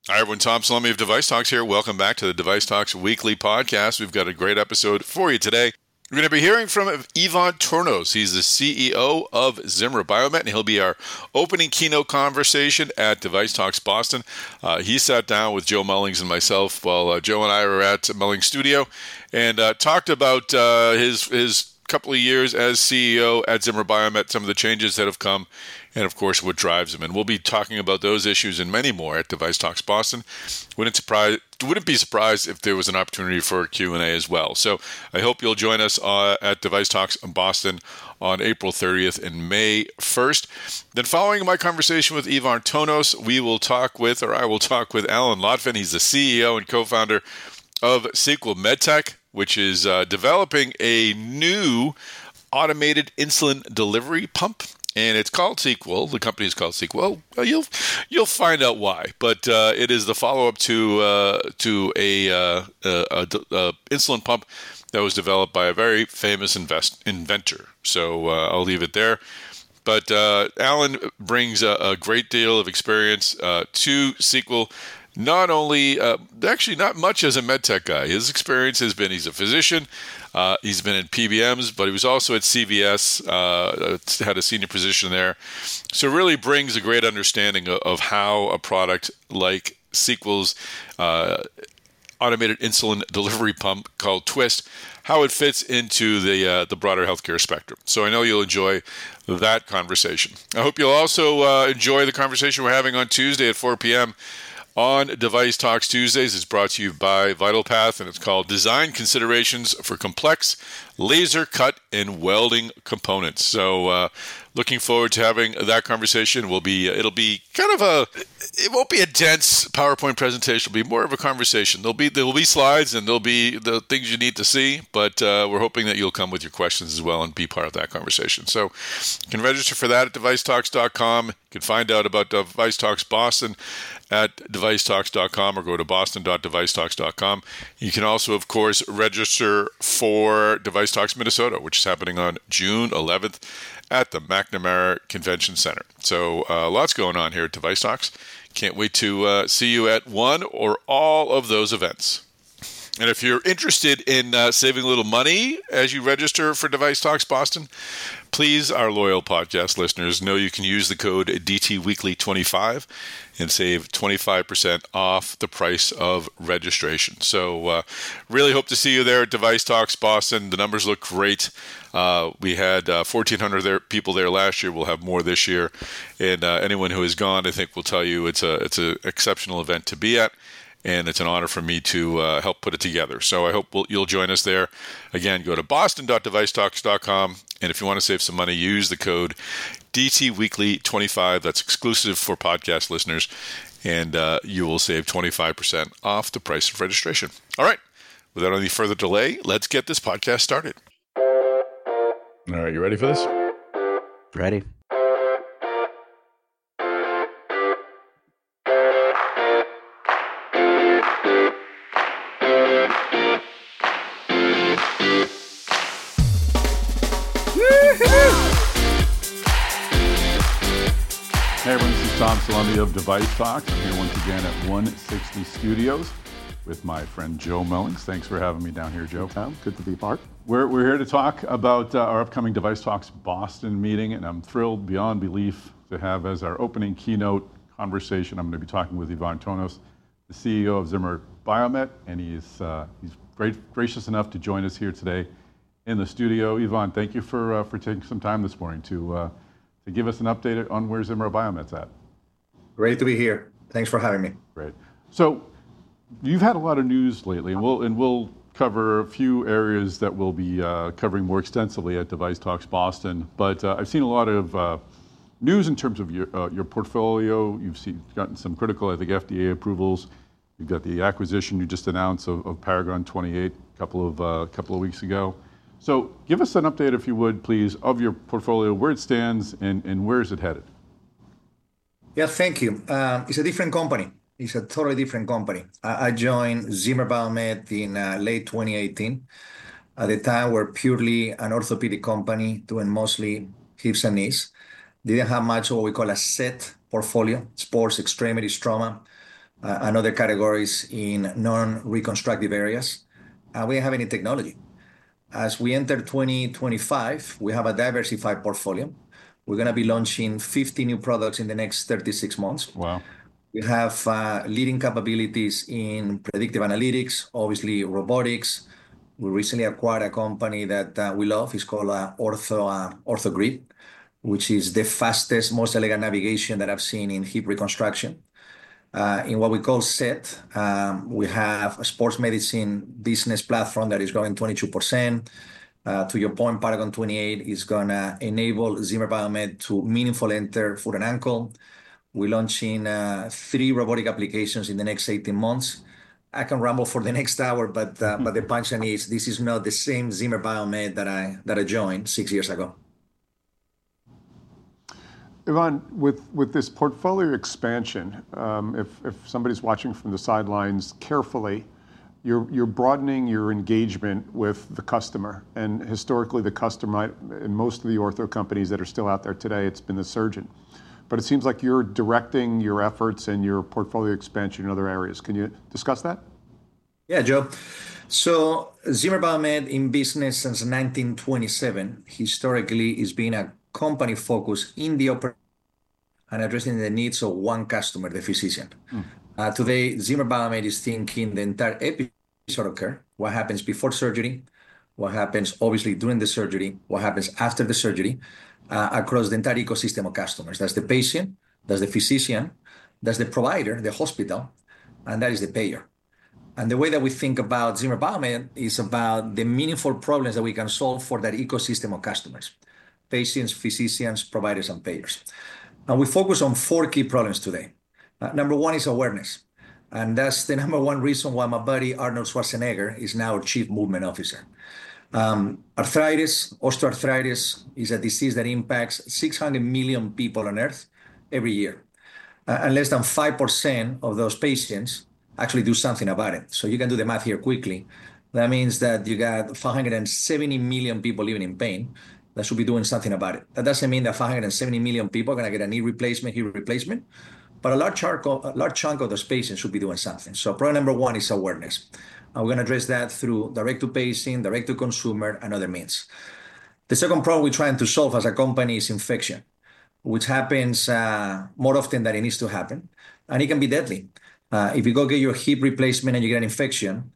Hi, everyone. Tom Salemi of Device Talks here. Welcome back to the Device Talks weekly podcast. We've got a great episode for you today. We're going to be hearing from Ivan Tornos. He's the CEO of Zimmer Biomet, and he'll be our opening keynote conversation at Device Talks Boston. He sat down with Joe Mullings and myself while Joe and I were at Mullings Studio and talked about his couple of years as CEO at Zimmer Biomet, some of the changes that have come, and of course what drives him. And we'll be talking about those issues and many more at Device Talks Boston. Wouldn't be surprised if there was an opportunity for a Q&A as well. So I hope you'll join us at Device Talks in Boston on April 30th and May 1st. Then following my conversation with Ivan Tornos, I will talk with Alan Lotvin. He's the CEO and co-founder of Sequel MedTech, which is developing a new automated insulin delivery pump, and it's called Sequel. The company is called Sequel. Well, you'll find out why, but it is the follow-up to a insulin pump that was developed by a very famous inventor. So I'll leave it there. But Alan brings a great deal of experience to Sequel. Not only, actually not much as a medtech guy. His experience has been, he's a physician, he's been in PBMs, but he was also at CVS, had a senior position there. So really brings a great understanding of how a product like Sequel's automated insulin delivery pump called Twist, how it fits into the broader healthcare spectrum. So I know you'll enjoy that conversation. I hope you'll also enjoy the conversation we're having on Tuesday at 4 p.m. on Device Talks Tuesdays. It's brought to you by VitalPath, and it's called Design Considerations for Complex Laser Cut and Welding Components. So looking forward to having that conversation. It'll be kind of it won't be a dense PowerPoint presentation. It'll be more of a conversation. There will be slides and there'll be the things you need to see, but we're hoping that you'll come with your questions as well and be part of that conversation. So you can register for that at devicetalks.com. You can find out about Device Talks Boston at devicetalks.com or go to boston.devicetalks.com. You can also, of course, register for Device Talks Minnesota, which is happening on June 11th at the McNamara Convention Center. So lots going on here at Device Talks. Can't wait to see you at one or all of those events. And if you're interested in saving a little money as you register for Device Talks Boston, please, our loyal podcast listeners, know you can use the code DTWeekly25 and save 25% off the price of registration. So really hope to see you there at Device Talks Boston. The numbers look great. We had 1,400 people there last year. We'll have more this year. And anyone who has gone, I think, will tell you it's an exceptional event to be at. And it's an honor for me to help put it together. So I hope you'll join us there. Again, go to boston.devicetalks.com. And if you want to save some money, use the code DTWeekly25. That's exclusive for podcast listeners. And you will save 25% off the price of registration. All right. Without any further delay, let's get this podcast started. All right. You ready for this? Ready. Hey everyone, this is Tom Salemi of Device Talks. I'm here once again at 160 Studios with my friend Joe Mullings. Thanks for having me down here, Joe. Good to be part. We're here to talk about our upcoming Device Talks Boston meeting, and I'm thrilled beyond belief to have as our opening keynote conversation. I'm going to be talking with Ivan Tornos, the CEO of Zimmer Biomet, and he's gracious enough to join us here today in the studio. Ivan, thank you for taking some time this morning to give us an update on where Zimmer Biomet's at. Great to be here. Thanks for having me. Great. So you've had a lot of news lately, and we'll cover a few areas that we'll be covering more extensively at Device Talks Boston. But I've seen a lot of news in terms of your portfolio. You've gotten some critical, I think, FDA approvals. You've got the acquisition you just announced of Paragon 28 a couple of weeks ago. So give us an update, if you would, please, of your portfolio, where it stands, and where is it headed? Yeah, thank you. It's a different company. It's a totally different company. I joined Zimmer Biomet in late 2018. At the time, we're purely an orthopedic company doing mostly hips and knees. Didn't have much of what we call a set portfolio, sports, extremities, trauma. and other categories in non-reconstructive areas. We don't have any technology. As we enter 2025, we have a diversified portfolio. We're going to be launching 50 new products in the next 36 months. Wow. We have leading capabilities in predictive analytics, obviously robotics. We recently acquired a company that we love. It's called OrthoGrid, which is the fastest, most elegant navigation that I've seen in hip reconstruction. In what we call SET, we have a sports medicine business platform that is growing 22%. To your point, Paragon 28 is going to enable Zimmer Biomet to meaningfully enter foot and ankle. We're launching 3 robotic applications in the next 18 months. I can ramble for the next hour, but the punchline is this is not the same Zimmer Biomet that I joined 6 years ago. Ivan, with this portfolio expansion, if somebody's watching from the sidelines carefully, you're broadening your engagement with the customer. And historically, the customer, in most of the ortho companies that are still out there today, it's been the surgeon. But it seems like you're directing your efforts and your portfolio expansion in other areas. Can you discuss that? Yeah, Joe. So Zimmer Biomet in business since 1927 historically has been a company focused in the operation and addressing the needs of one customer, the physician. Today, Zimmer Biomet is thinking the entire episode of care, what happens before surgery, what happens obviously during the surgery, what happens after the surgery, across the entire ecosystem of customers. That's the patient, that's the physician, that's the provider, the hospital, and that is the payer. And the way that we think about Zimmer Biomet is about the meaningful problems that we can solve for that ecosystem of customers, patients, physicians, providers, and payers. And we focus on 4 key problems today. Number 1 is awareness. And that's the number 1 reason why my buddy Arnold Schwarzenegger is now our Chief Movement Officer. Arthritis, osteoarthritis, is a disease that impacts 600 million people on Earth every year. And less than 5% of those patients actually do something about it. So you can do the math here quickly. That means that you got 570 million people living in pain that should be doing something about it. That doesn't mean that 570 million people are going to get a knee replacement, hip replacement, but a large chunk of those patients should be doing something. So problem number 1 is awareness. And we're going to address that through direct-to-patient, direct-to-consumer, and other means. The second problem we're trying to solve as a company is infection, which happens more often than it needs to happen, and it can be deadly. If you go get your hip replacement and you get an infection,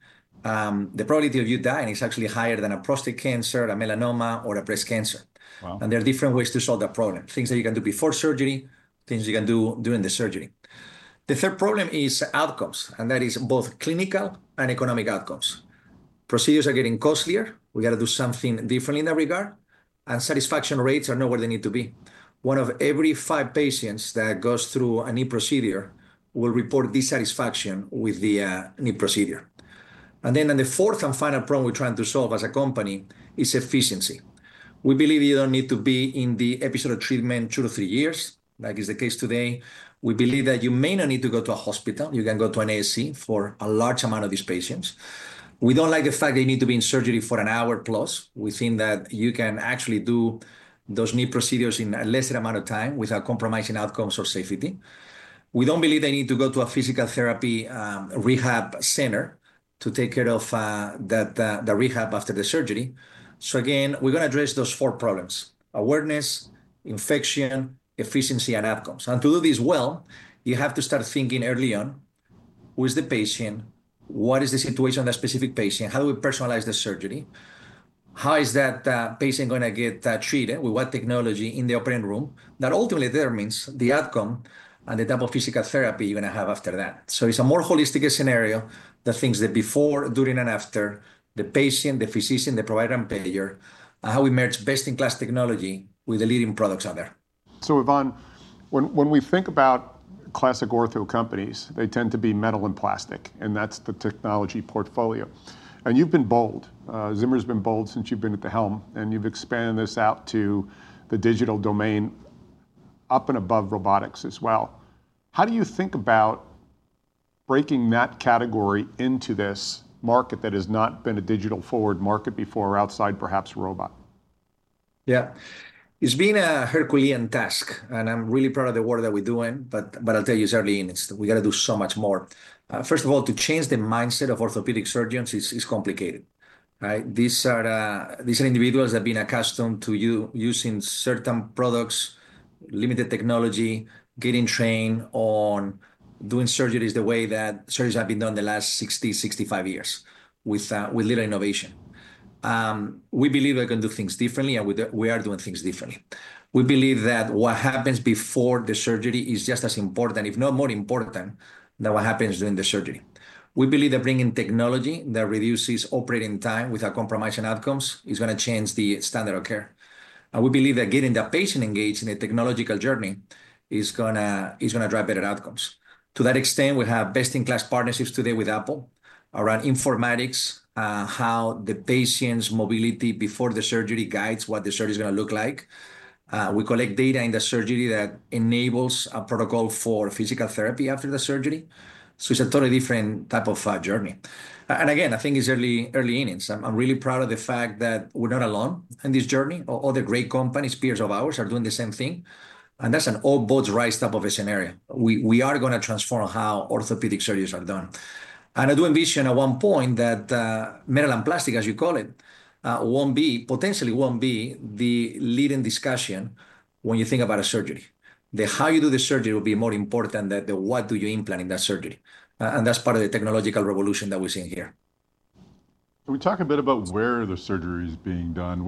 the probability of you dying is actually higher than a prostate cancer, a melanoma, or a breast cancer. Wow. And there are different ways to solve that problem. Things that you can do before surgery, things you can do during the surgery. The third problem is outcomes, and that is both clinical and economic outcomes. Procedures are getting costlier. We got to do something differently in that regard. And satisfaction rates are not where they need to be. 1 of every 5 patients that goes through a knee procedure will report dissatisfaction with the knee procedure. And then the fourth and final problem we're trying to solve as a company is efficiency. We believe you don't need to be in the episode of treatment 2 to 3 years, like is the case today. We believe that you may not need to go to a hospital. You can go to an ASC for a large amount of these patients. We don't like the fact that you need to be in surgery for an hour plus. We think that you can actually do those knee procedures in a lesser amount of time without compromising outcomes or safety. We don't believe they need to go to a physical therapy rehab center to take care of the rehab after the surgery. So again, we're going to address those 4 problems: awareness, infection, efficiency, and outcomes. And to do this well, you have to start thinking early on, who is the patient? What is the situation of that specific patient? How do we personalize the surgery? How is that patient going to get treated with what technology in the operating room? That ultimately determines the outcome and the type of physical therapy you're going to have after that. So it's a more holistic scenario that thinks the before, during, and after, the patient, the physician, the provider, and payer, and how we merge best-in-class technology with the leading products out there. So Ivan, when we think about classic ortho companies, they tend to be metal and plastic, and that's the technology portfolio. And you've been bold. Zimmer's been bold since you've been at the helm, and you've expanded this out to the digital domain up and above robotics as well. How do you think about breaking that category into this market that has not been a digital forward market before, outside perhaps robot? Yeah. It's been a Herculean task, and I'm really proud of the work that we're doing. But I'll tell you, it's early innings. We got to do so much more. First of all, to change the mindset of orthopedic surgeons is complicated, right? These are individuals that have been accustomed to using certain products, limited technology, getting trained on doing surgeries the way that surgeries have been done the last 60, 65 years with little innovation. We believe we can do things differently, and we are doing things differently. We believe that what happens before the surgery is just as important, if not more important, than what happens during the surgery. We believe that bringing technology that reduces operating time without compromising outcomes is going to change the standard of care. And we believe that getting the patient engaged in a technological journey is gonna drive better outcomes. To that extent, we have best-in-class partnerships today with Apple around informatics, how the patient's mobility before the surgery guides what the surgery is going to look like. We collect data in the surgery that enables a protocol for physical therapy after the surgery. So it's a totally different type of journey. And again, I think it's early innings. I'm really proud of the fact that we're not alone in this journey. Other great companies, peers of ours, are doing the same thing. And that's an all boats rise type of a scenario. We are going to transform how orthopedic surgeries are done. And I do envision at one point that metal and plastic, as you call it, potentially won't be the leading discussion when you think about a surgery. The how you do the surgery will be more important than the what do you implant in that surgery. And that's part of the technological revolution that we're seeing here. Can we talk a bit about where the surgery is being done?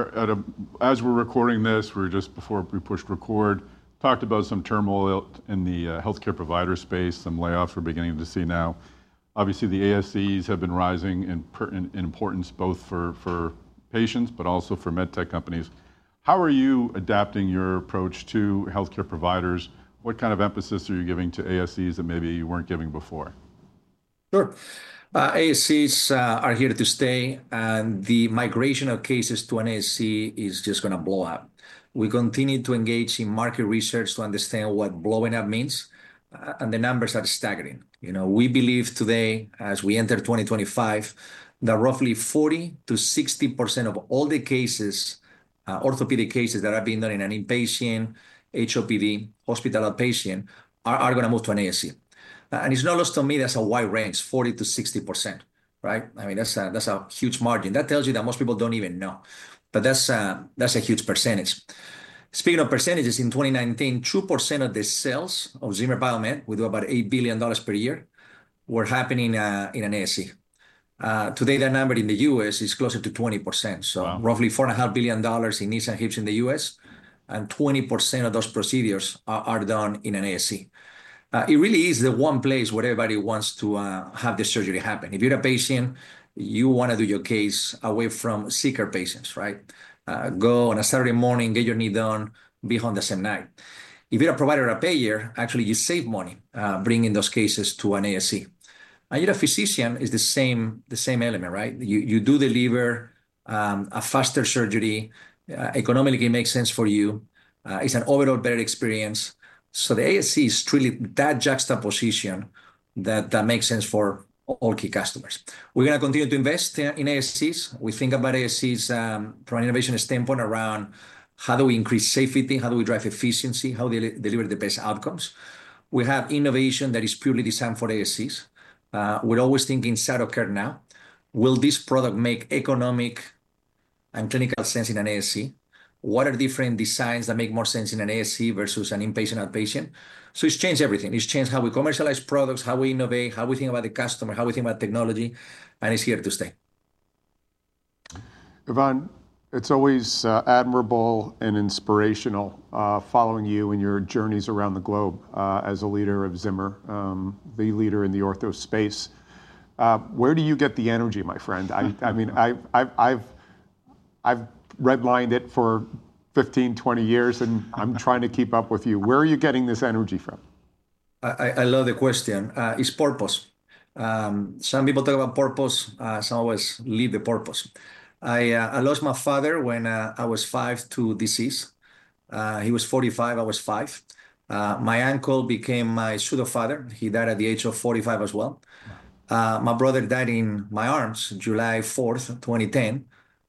As we're recording this, we're just before we pushed record, talked about some turmoil in the healthcare provider space, some layoffs we're beginning to see now. Obviously, the ASCs have been rising in importance both for patients, but also for medtech companies. How are you adapting your approach to healthcare providers? What kind of emphasis are you giving to ASCs that maybe you weren't giving before? Sure. ASCs are here to stay, and the migration of cases to an ASC is just going to blow up. We continue to engage in market research to understand what blowing up means, and the numbers are staggering. We believe today, as we enter 2025, that roughly 40 to 60% of all the cases, orthopedic cases that are being done in an inpatient, HOPD, hospital outpatient, are going to move to an ASC. And it's not lost on me, that's a wide range, 40 to 60%, right? I mean, that's a huge margin. That tells you that most people don't even know. But that's a huge percentage. Speaking of percentages, in 2019, 2% of the sales of Zimmer Biomet, we do about $8 billion per year, were happening in an ASC. Today, that number in the US is closer to 20%. So wow. Roughly $4.5 billion in knees and hips in the US, and 20% of those procedures are done in an ASC. It really is the one place where everybody wants to have the surgery happen. If you're a patient, you want to do your case away from sicker patients, right? Go on a Saturday morning, get your knee done, be home the same night. If you're a provider or a payer, actually you save money bringing those cases to an ASC. And you're a physician, is the same element, right? You do deliver a faster surgery, economically it makes sense for you. It's an overall better experience. So the ASC is truly that juxtaposition that makes sense for all key customers. We're going to continue to invest in ASCs. We think about ASCs from an innovation standpoint around how do we increase safety, how do we drive efficiency, how do we deliver the best outcomes. We have innovation that is purely designed for ASCs. We're always thinking site of care now. Will this product make economic and clinical sense in an ASC? What are different designs that make more sense in an ASC versus an inpatient outpatient? So it's changed everything. It's changed how we commercialize products, how we innovate, how we think about the customer, how we think about technology, and it's here to stay. Ivan, it's always admirable and inspirational following you and your journeys around the globe as a leader of Zimmer, the leader in the ortho space. Where do you get the energy, my friend? I mean, I've redlined it for 15, 20 years, and I'm trying to keep up with you. Where are you getting this energy from? I love the question. It's purpose. Some people talk about purpose. Some always leave the purpose. I lost my father when I was 5 to disease. He was 45, I was 5. My uncle became my pseudo father. He died at the age of 45 as well. Wow. My brother died in my arms July 4th, 2010.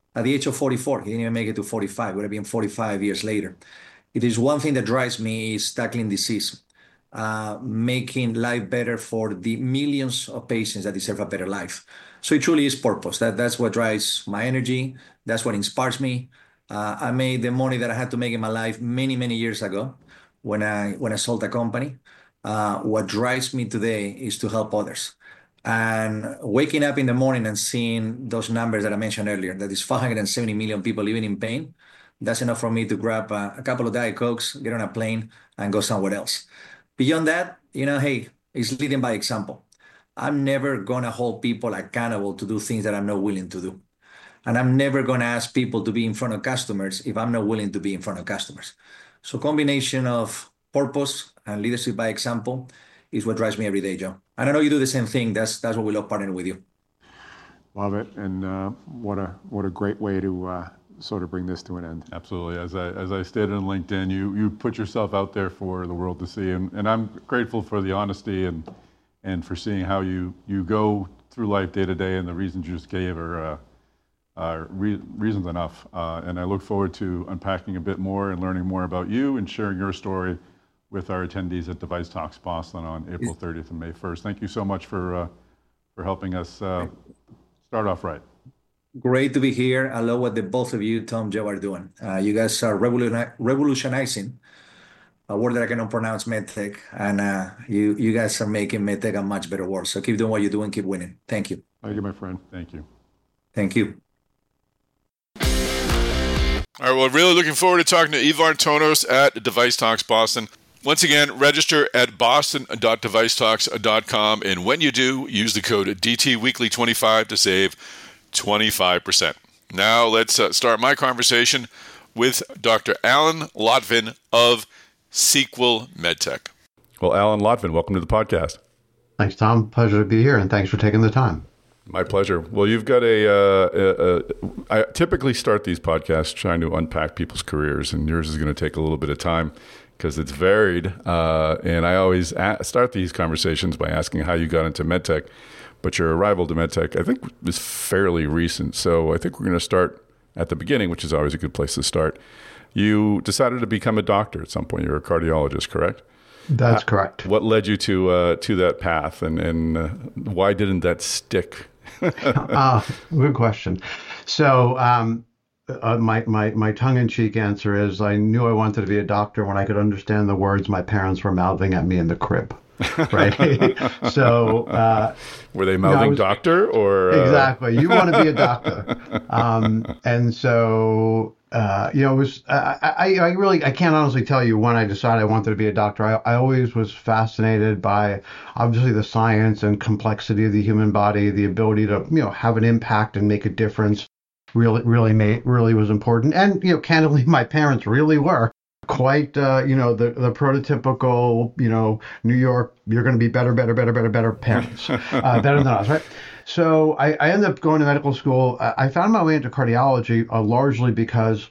at the age of 44. He didn't even make it to 45. It would have been 45 years later. It is one thing that drives me is tackling disease, making life better for the millions of patients that deserve a better life. So it truly is purpose. That's what drives my energy. That's what inspires me. I made the money that I had to make in my life many, many years ago when I sold a company. What drives me today is to help others. And waking up in the morning and seeing those numbers that I mentioned earlier, that is 570 million people living in pain, that's enough for me to grab a couple of Diet Cokes, get on a plane, and go somewhere else. Beyond that, hey, it's leading by example. I'm never going to hold people accountable to do things that I'm not willing to do. And I'm never going to ask people to be in front of customers if I'm not willing to be in front of customers. So combination of purpose and leadership by example is what drives me every day, Joe. And I know you do the same thing. That's what we love partnering with you. Love it, and what a great way to sort of bring this to an end. Absolutely. As I stated on LinkedIn, you put yourself out there for the world to see, and I'm grateful for the honesty and for seeing how you go through life day to day, and the reasons you just gave are reasons enough. And I look forward to unpacking a bit more and learning more about you and sharing your story with our attendees at Device Talks Boston on April 30th and May 1st. Thank you so much for helping us start off right. Great to be here. I love what the both of you, Tom, Joe, are doing. You guys are revolutionizing a word that I cannot pronounce, medtech, and you guys are making medtech a much better word. So keep doing what you're doing, keep winning. Thank you. Thank you, my friend. Thank you. Thank you. All right, well, really looking forward to talking to Ivan Tornos at Device Talks Boston. Once again, register at boston.devicetalks.com, and when you do, use the code DTWeekly25 to save 25%. Now let's start my conversation with Dr. Alan Lotvin of Sequel MedTech. Well, Alan Lotvin, welcome to the podcast. Thanks, Tom. Pleasure to be here, and thanks for taking the time. My pleasure. Well, you've got I typically start these podcasts trying to unpack people's careers, and yours is going to take a little bit of time because it's varied. And I always start these conversations by asking how you got into medtech, but your arrival to medtech, I think, is fairly recent. So I think we're going to start at the beginning, which is always a good place to start. You decided to become a doctor at some point. You're a cardiologist, correct? That's correct. What led you to that path, and why didn't that stick? Good question. So my tongue-in-cheek answer is I knew I wanted to be a doctor when I could understand the words my parents were mouthing at me in the crib. Right. So were they mouthing doctor or exactly? You want to be a doctor, and so it was. I can't honestly tell you when I decided I wanted to be a doctor. I always was fascinated by obviously the science and complexity of the human body, the ability to have an impact and make a difference. Really was important, and candidly, my parents really were quite the prototypical New York, you're going to be better parents, better than us, right? So I ended up going to medical school. I found my way into cardiology largely because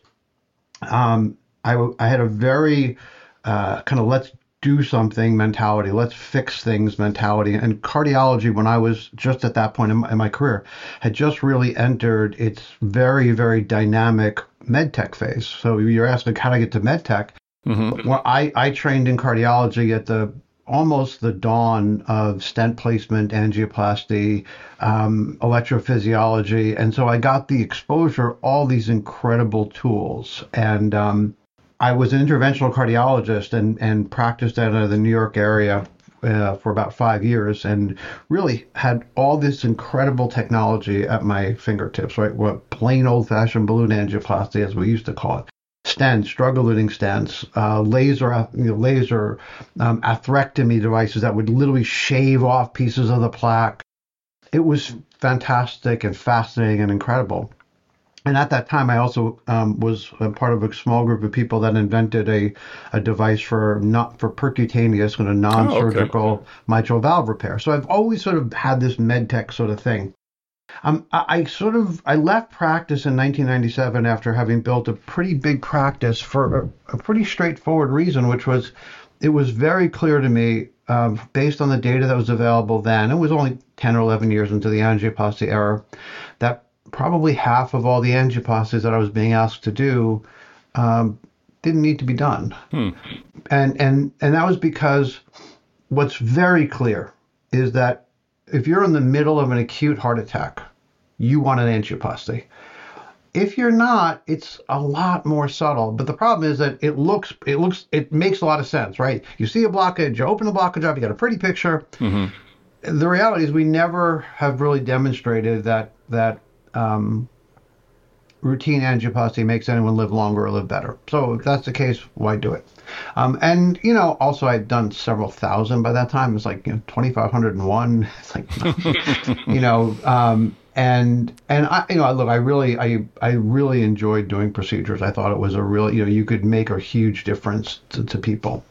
I had a very kind of let's do something mentality, let's fix things mentality. And cardiology, when I was just at that point in my career, had just really entered its very, very dynamic medtech phase. So you're asking how to get to medtech. Mm-hmm. Well, I trained in cardiology at almost the dawn of stent placement, angioplasty, electrophysiology. And so I got the exposure, all these incredible tools. And I was an interventional cardiologist and practiced out of the New York area for about 5 years and really had all this incredible technology at my fingertips, right? What plain old-fashioned balloon angioplasty, as we used to call it. Stents, drug-eluting stents, laser atherectomy devices that would literally shave off pieces of the plaque. It was fantastic and fascinating and incredible. And at that time, I also was a part of a small group of people that invented a device for percutaneous and a non-surgical mitral valve repair. So I've always sort of had this med tech sort of thing. I left practice in 1997 after having built a pretty big practice for a pretty straightforward reason, which was it was very clear to me, based on the data that was available then, it was only 10 or 11 years into the angioplasty era, that probably half of all the angioplasties that I was being asked to do didn't need to be done. And that was because what's very clear is that if you're in the middle of an acute heart attack, you want an angioplasty. If you're not, it's a lot more subtle. But the problem is that it makes a lot of sense, right? You see a blockage, you open the blockage up, you got a pretty picture. The reality is we never have really demonstrated that routine angioplasty makes anyone live longer or live better. So if that's the case, why do it? And, also I'd done several thousand by that time. It was like, 2,501. It's like, and I, look, I really enjoyed doing procedures. I thought it was a real, you could make a huge difference to people.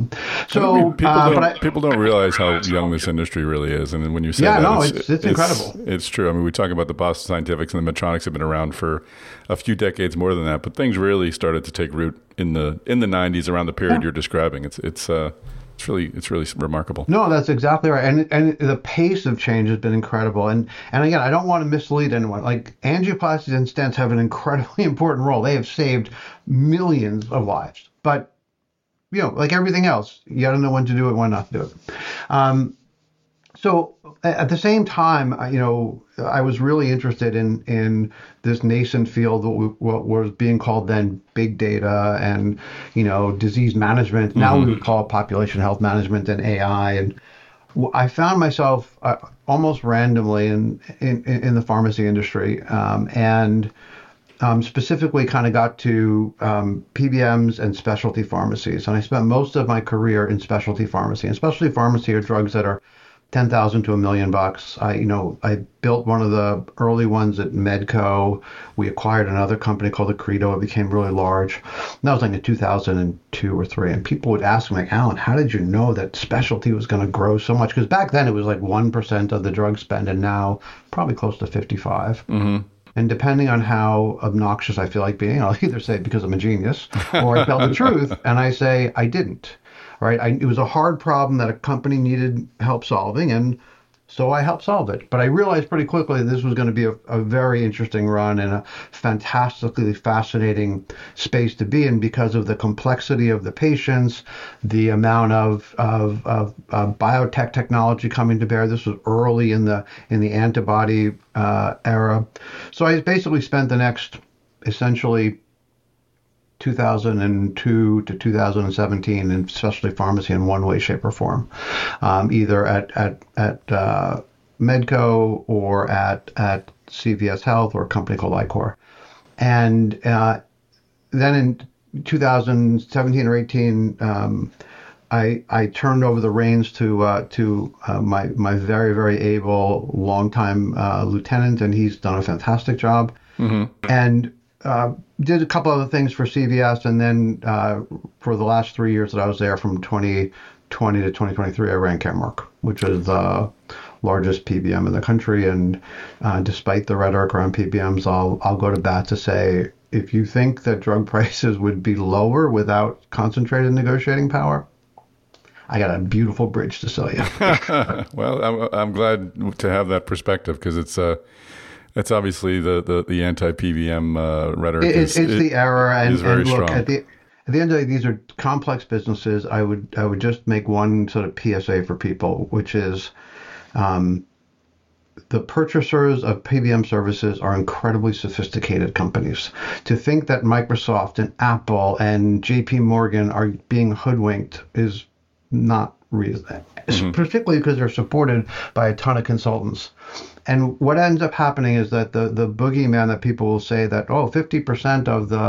People don't realize how young this industry really is. And when you say it's incredible. It's true. I mean, we talk about the Boston Scientifics and the Medtronics have been around for a few decades more than that, but things really started to take root in the 90s around the period you're describing. It's really remarkable. No, that's exactly right. And the pace of change has been incredible. And again, I don't want to mislead anyone. Like, angioplasties and stents have an incredibly important role. They have saved millions of lives. But, like everything else, you got to know when to do it, when not to do it. So at the same time, I was really interested in this nascent field, what was being called then big data and, disease management. Now we would call it population health management and AI. And I found myself almost randomly in the pharmacy industry, and specifically kind of got to PBMs and specialty pharmacies. And I spent most of my career in specialty pharmacy. And specialty pharmacy are drugs that are $10,000 to $1 million. I built one of the early ones at Medco. We acquired another company called Accredo. It became really large. And that was like in 2002 or 3. And people would ask me, like, Alan, how did you know that specialty was going to grow so much? Because back then it was like 1% of the drug spend, and now probably close to 55. And depending on how obnoxious I feel like being, I'll either say because I'm a genius, or I tell the truth and I say I didn't. Right? It was a hard problem that a company needed help solving, and so I helped solve it. But I realized pretty quickly this was going to be a very interesting run and a fantastically fascinating space to be in because of the complexity of the patients, the amount of biotech technology coming to bear. This was early in the antibody era. So I basically spent the next essentially 2002 to 2017 in specialty pharmacy in one way, shape, or form, either at Medco or at CVS Health or a company called Icor. And then in 2017 or 18, I turned over the reins to my very, very able longtime lieutenant, and he's done a fantastic job. And did a couple other things for CVS, and then for the last 3 years that I was there, from 2020 to 2023, I ran Caremark, which is the largest PBM in the country. And despite the rhetoric around PBMs, I'll go to bat to say, if you think that drug prices would be lower without concentrated negotiating power, I got a beautiful bridge to sell you. Well, I'm glad to have that perspective, because it's obviously the anti-PBM rhetoric. It's the error, and very look, strong. at the end of the day, these are complex businesses. I would just make one sort of PSA for people, which is the purchasers of PBM services are incredibly sophisticated companies. To think that Microsoft and Apple and JP Morgan are being hoodwinked is not reasonable, particularly because they're supported by a ton of consultants. And what ends up happening is that the boogeyman that people will say that 50%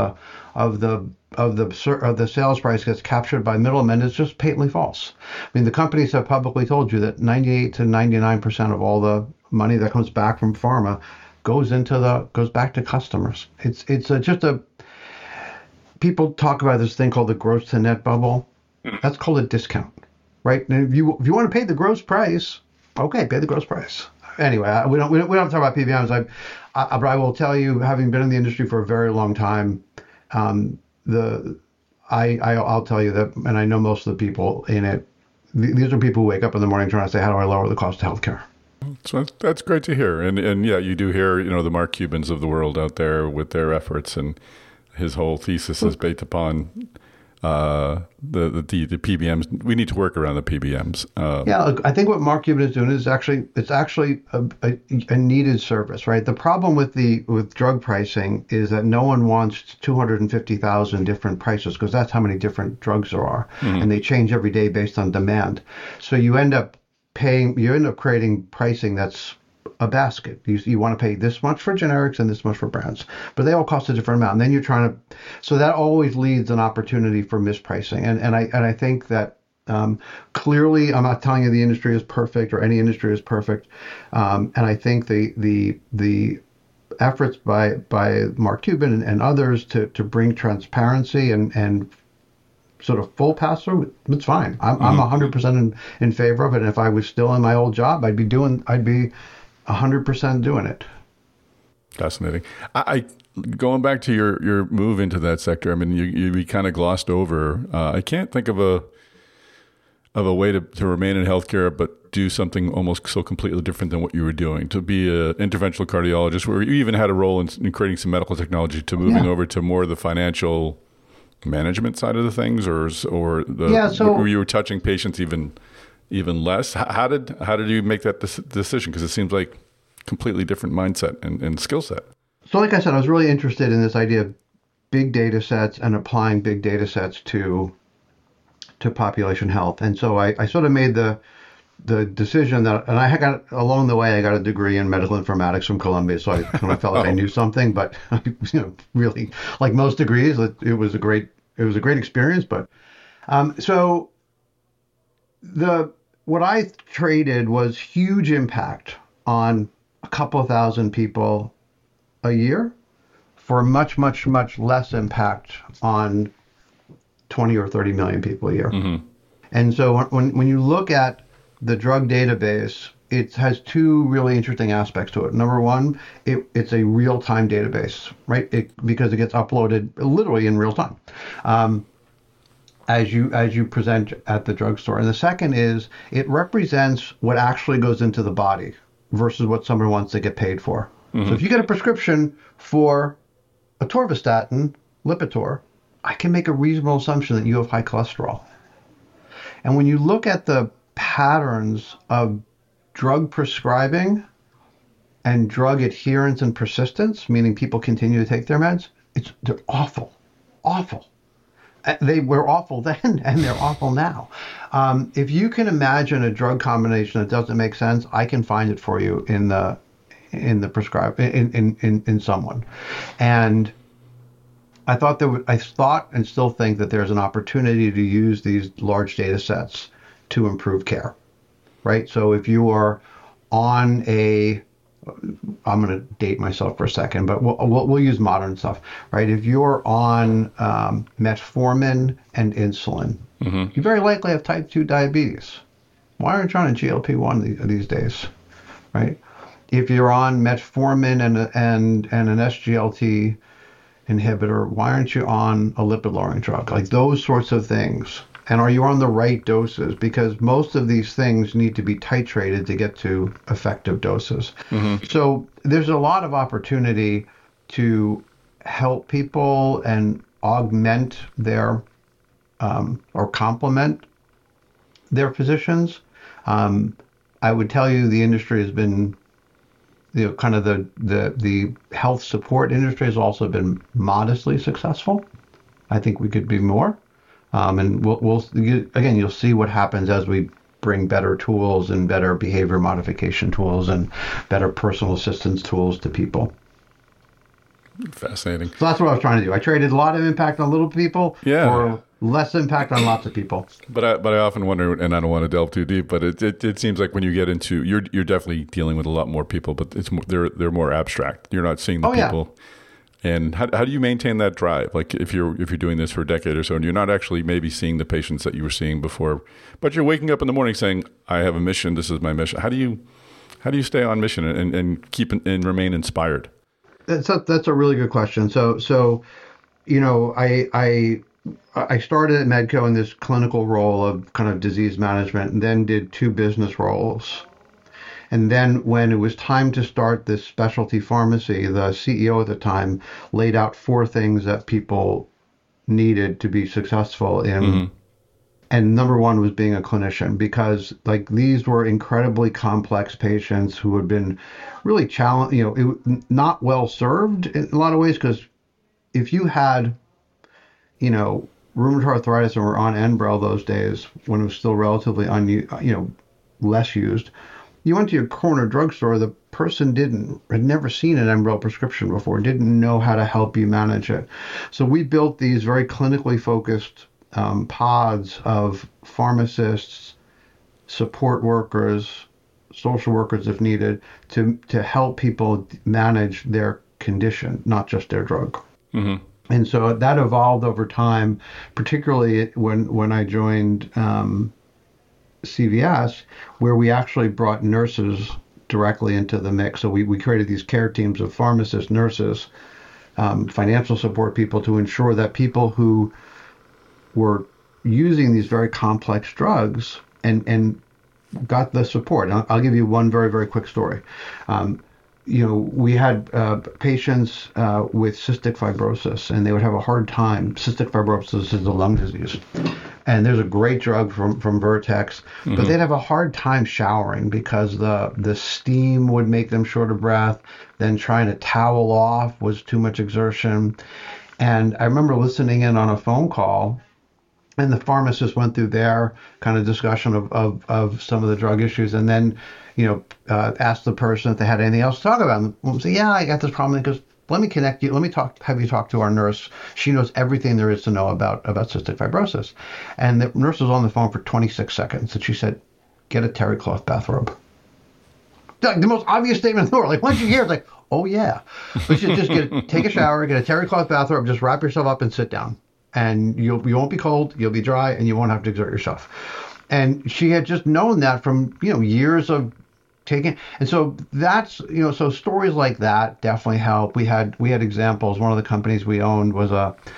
of the sales price gets captured by middlemen is just patently false. I mean, the companies have publicly told you that 98 to 99% of all the money that comes back from pharma goes back to customers. It's people talk about this thing called the gross to net bubble. That's called a discount, right? And if you want to pay the gross price, okay, pay the gross price. Anyway, we don't talk about PBMs. But I will tell you, having been in the industry for a very long time, I'll tell you that, and I know most of the people in it. These are people who wake up in the morning trying to say, how do I lower the cost of healthcare? So that's great to hear. And yeah, you do hear, the Mark Cubans of the world out there with their efforts, and his whole thesis is based upon the PBMs. We need to work around the PBMs. Look, I think what Mark Cuban is doing is actually a needed service, right? The problem with drug pricing is that no one wants 250,000 different prices, because that's how many different drugs there are, and they change every day based on demand. So you end up creating pricing that's a basket. You want to pay this much for generics and this much for brands, but they all cost a different amount. And then you're trying to, so that always leads an opportunity for mispricing. And I think that clearly, I'm not telling you the industry is perfect or any industry is perfect. And I think the efforts by Mark Cuban and others to bring transparency and sort of full pass through, it's fine. I'm 100% in favor of it. And if I was still in my old job, I'd be 100% doing it. Fascinating. I going back to your move into that sector. I mean, you kind of glossed over. I can't think of a way to remain in healthcare, but do something almost so completely different than what you were doing. To be an interventional cardiologist, where you even had a role in creating some medical technology, to moving over to more of the financial management side of the things, or where you were touching patients even less. How did you make that decision? Because it seems like completely different mindset and skill set. So like I said, I was really interested in this idea of big data sets and applying big data sets to population health. And so I sort of made the decision that, and along the way, I got a degree in medical informatics from Columbia. So I kind of felt like I knew something, but really, like most degrees, it was a great experience. But so what I traded was huge impact on a couple of thousand people a year for much, much, much less impact on 20 or 30 million people a year. Mm-hmm. And so when you look at the drug database, it has two really interesting aspects to it. Number one, it's a real-time database, right? Because it gets uploaded literally in real time as you present at the drugstore. And the second is it represents what actually goes into the body versus what someone wants to get paid for. Mm-hmm. So if you get a prescription for atorvastatin, Lipitor, I can make a reasonable assumption that you have high cholesterol. And when you look at the patterns of drug prescribing and drug adherence and persistence, meaning people continue to take their meds, they're awful. They were awful then, and they're awful now. If you can imagine a drug combination that doesn't make sense, I can find it for you in someone. And I thought and still think that there's an opportunity to use these large data sets to improve care, right? So if you are on I'm going to date myself for a second, but we'll use modern stuff, right? If you're on metformin and insulin, mm-hmm. you very likely have type 2 diabetes. Why aren't you on a GLP-1 these days, right? If you're on metformin and an SGLT inhibitor, why aren't you on a lipid-lowering drug? Like those sorts of things. And are you on the right doses? Because most of these things need to be titrated to get to effective doses. Mm-hmm. So there's a lot of opportunity to help people and augment their or complement their physicians. I would tell you the industry has been, kind of the health support industry has also been modestly successful. I think we could be more. And you'll see what happens as we bring better tools and better behavior modification tools and better personal assistance tools to people. Fascinating. So that's what I was trying to do. I traded a lot of impact on little people or less impact on lots of people. But I often wonder, and I don't want to delve too deep, but it seems like when you get into, you're definitely dealing with a lot more people, but they're more abstract. You're not seeing the people. Yeah. And how do you maintain that drive? Like if you're doing this for a decade or so, and you're not actually maybe seeing the patients that you were seeing before, but you're waking up in the morning saying, "I have a mission. This is my mission." How do you stay on mission and keep and remain inspired? That's a really good question. So I started at Medco in this clinical role of kind of disease management, and then did two business roles. And then when it was time to start this specialty pharmacy, the CEO at the time laid out 4 things that people needed to be successful in. And number 1 was being a clinician, because like these were incredibly complex patients who had been really challenged, not well served in a lot of ways. Because if you had, rheumatoid arthritis and were on Enbrel those days when it was still relatively less used, you went to your corner drugstore, the person had never seen an Enbrel prescription before, didn't know how to help you manage it. So we built these very clinically focused pods of pharmacists, support workers, social workers if needed, to help people manage their condition, not just their drug. And so that evolved over time, particularly when I joined CVS, where we actually brought nurses directly into the mix. So we created these care teams of pharmacists, nurses, financial support people, to ensure that people who were using these very complex drugs and got the support. And I'll give you one very, very quick story. We had patients with cystic fibrosis, and they would have a hard time. Cystic fibrosis is a lung disease. And there's a great drug from Vertex, but they'd have a hard time showering because the steam would make them short of breath. Then trying to towel off was too much exertion. And I remember listening in on a phone call, and the pharmacist went through their kind of discussion of some of the drug issues, and then, asked the person if they had anything else to talk about. And we'll say, yeah, I got this problem. Because let me connect you. Let me have you talk to our nurse. She knows everything there is to know about cystic fibrosis. And the nurse was on the phone for 26 seconds, and she said, get a terry cloth bathrobe. Like the most obvious statement in the world. Like once you hear it, it's like, oh yeah. But you just take a shower, get a terry cloth bathrobe, just wrap yourself up and sit down. And you won't be cold, you'll be dry, and you won't have to exert yourself. And she had just known that from, years of taking. And so that's, so stories like that definitely help. We had examples. One of the companies we owned was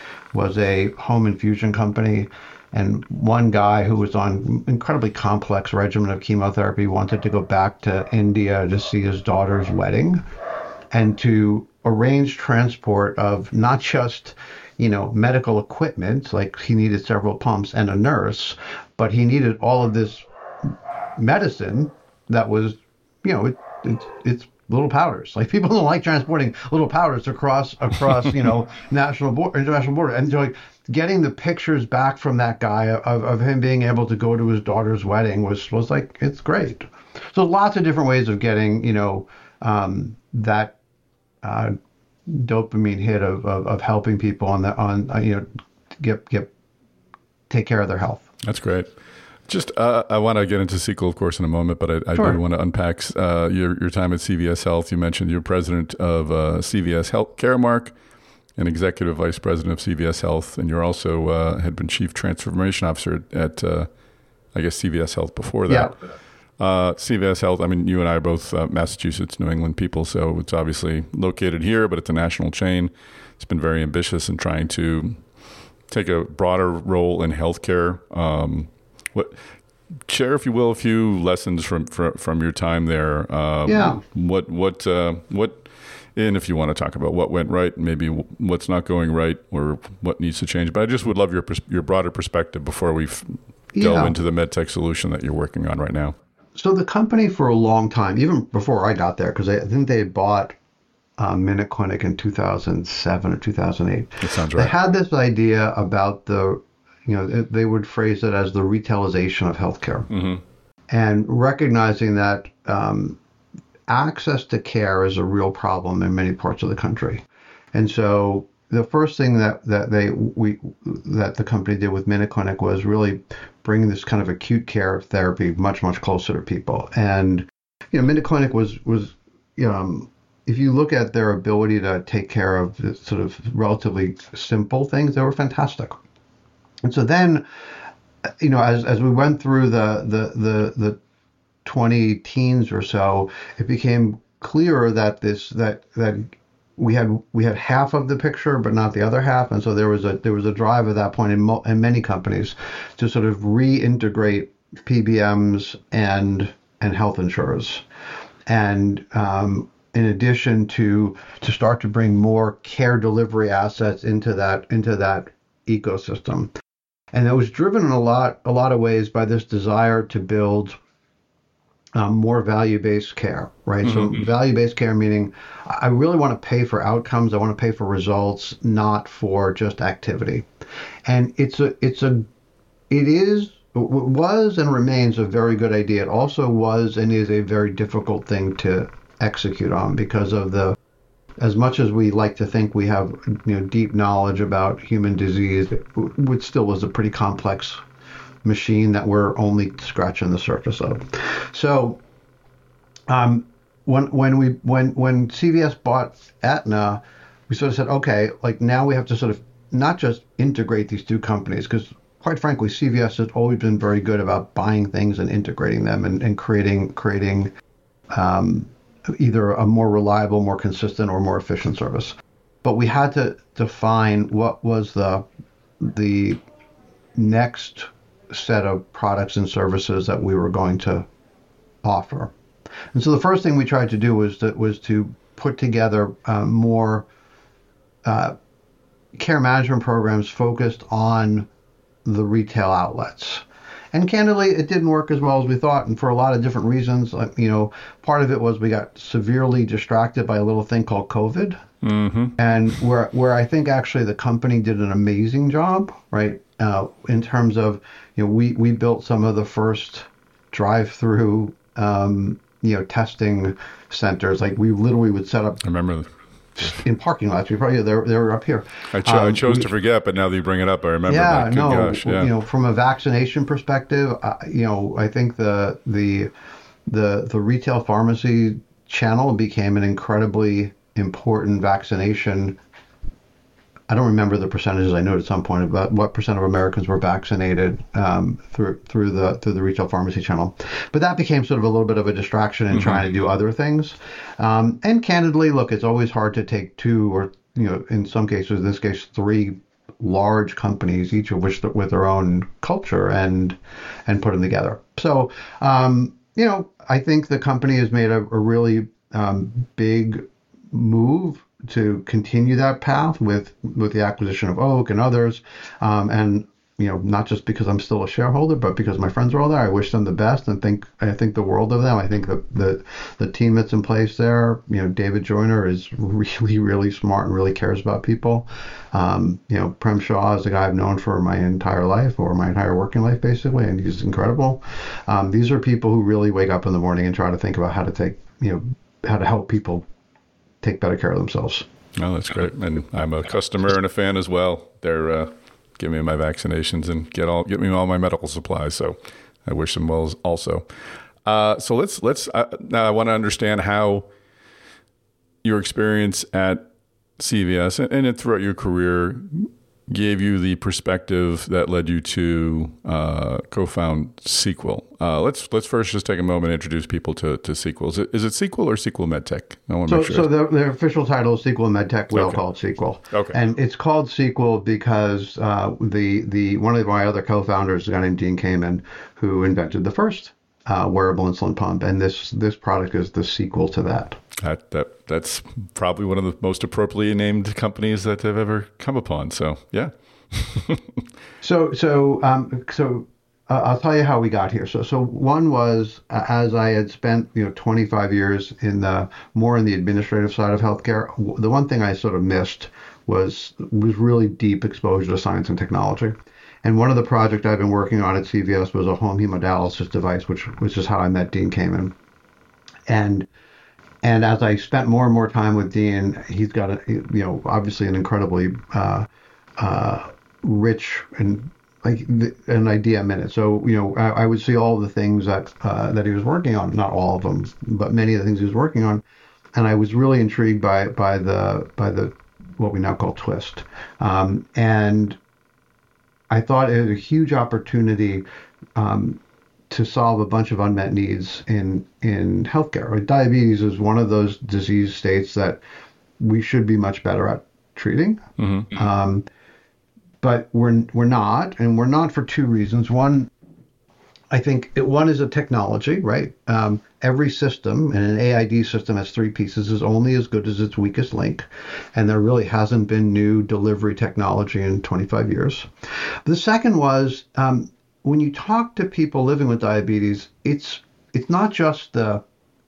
a home infusion company. And one guy who was on incredibly complex regimen of chemotherapy wanted to go back to India to see his daughter's wedding and to arrange transport of not just medical equipment, like he needed several pumps and a nurse, but he needed all of this medicine that was, it's little powders. Like people don't like transporting little powders across international border. And so getting the pictures back from that guy of him being able to go to his daughter's wedding was like, it's great. So lots of different ways of getting, that dopamine hit of helping people take care of their health. That's great. Just I want to get into Sequel, of course, in a moment, but I do want to unpack your time at CVS Health. You mentioned you're president of CVS Health Caremark and executive vice president of CVS Health, and you're also had been chief transformation officer at CVS Health before that. Yeah. CVS Health, I mean, you and I are both Massachusetts, New England people, so it's obviously located here, but it's a national chain. It's been very ambitious in trying to take a broader role in healthcare. Share, if you will, a few lessons from your time there. And if you want to talk about what went right, maybe what's not going right, or what needs to change. But I just would love your broader perspective before we go into the MedTech solution that you're working on right now. So the company for a long time, even before I got there, because I think they bought Minute Clinic in 2007 or 2008. That sounds right. They had this idea about they would phrase it as the retailization of healthcare, and recognizing that access to care is a real problem in many parts of the country. And so the first thing that the company did with Minute Clinic was really bring this kind of acute care therapy much, much closer to people. And Minute Clinic was if you look at their ability to take care of this sort of relatively simple things, they were fantastic. And so then, as we went through the 20 teens or so, it became clearer that we had half of the picture, but not the other half. And so there was a drive at that point in many companies to sort of reintegrate PBMs and health insurers. and in addition to start to bring more care delivery assets into that ecosystem. And it was driven in a lot of ways by this desire to build more value-based care, right? Mm-hmm. So value-based care meaning I really want to pay for outcomes. I want to pay for results, not for just activity. And it was and remains a very good idea. It also was and is a very difficult thing to execute on because of as much as we like to think we have deep knowledge about human disease, which still was a pretty complex machine that we're only scratching the surface of. So when CVS bought Aetna, we sort of said, okay, like now we have to sort of not just integrate these two companies, because quite frankly, CVS has always been very good about buying things and integrating them and creating either a more reliable, more consistent, or more efficient service. But we had to define what was the next set of products and services that we were going to offer. And so the first thing we tried to do was to put together more care management programs focused on the retail outlets. And candidly, it didn't work as well as we thought, and for a lot of different reasons. Part of it was we got severely distracted by a little thing called COVID, and where I think actually the company did an amazing job, right? In terms of, we built some of the first drive-through, testing centers. Like we literally would set up. I remember in parking lots. They were up here. I chose to forget, but now that you bring it up, I remember. Yeah, Gosh, from a vaccination perspective, I think the retail pharmacy channel became an incredibly important vaccination. I don't remember the percentages. I know at some point about what percent of Americans were vaccinated through the retail pharmacy channel, but that became sort of a little bit of a distraction in trying to do other things. And candidly, look, it's always hard to take two or in some cases, in this case, three large companies, each of which with their own culture, and put them together. So I think the company has made a really big move to continue that path with the acquisition of Oak and others, and not just because I'm still a shareholder, but because my friends are all there. I wish them the best and I think the world of them. I think the team that's in place there, David Joyner is really, really smart and really cares about people. Prem Shah is a guy I've known for my entire life, or my entire working life basically, and he's incredible. These are people who really wake up in the morning and try to think about how to how to help people take better care of themselves. Oh, that's great. And I'm a customer and a fan as well. They're giving me my vaccinations and get me all my medical supplies. So I wish them well also. So let's now I want to understand how your experience at CVS and throughout your career gave you the perspective that led you to co-found Sequel. Let's first just take a moment and introduce people to Sequel. Is it Sequel or Sequel MedTech? I want to make sure. So their official title is Sequel MedTech. We all call it Sequel. Okay. And it's called Sequel because the one of my other co-founders, a guy named Dean Kamen, who invented the first wearable insulin pump, and this product is the sequel to that. That's probably one of the most appropriately named companies that I've ever come upon. So yeah. So I'll tell you how we got here. So one was, as I had spent 25 years more in the administrative side of healthcare, the one thing I sort of missed was really deep exposure to science and technology. And one of the projects I've been working on at CVS was a home hemodialysis device, which is how I met Dean Kamen. And as I spent more and more time with Dean, he's got obviously an incredibly rich and an idea minute. So I would see all the things that he was working on, not all of them, but many of the things he was working on, and I was really intrigued by the what we now call Twist, and I thought it was a huge opportunity to solve a bunch of unmet needs in healthcare. Right? Diabetes is one of those disease states that we should be much better at treating. Mm-hmm. But we're not, and we're not for two reasons. One, I think one is a technology, right? every system, and an AID system has three pieces, is only as good as its weakest link. And there really hasn't been new delivery technology in 25 years. The second was when you talk to people living with diabetes, it's not just the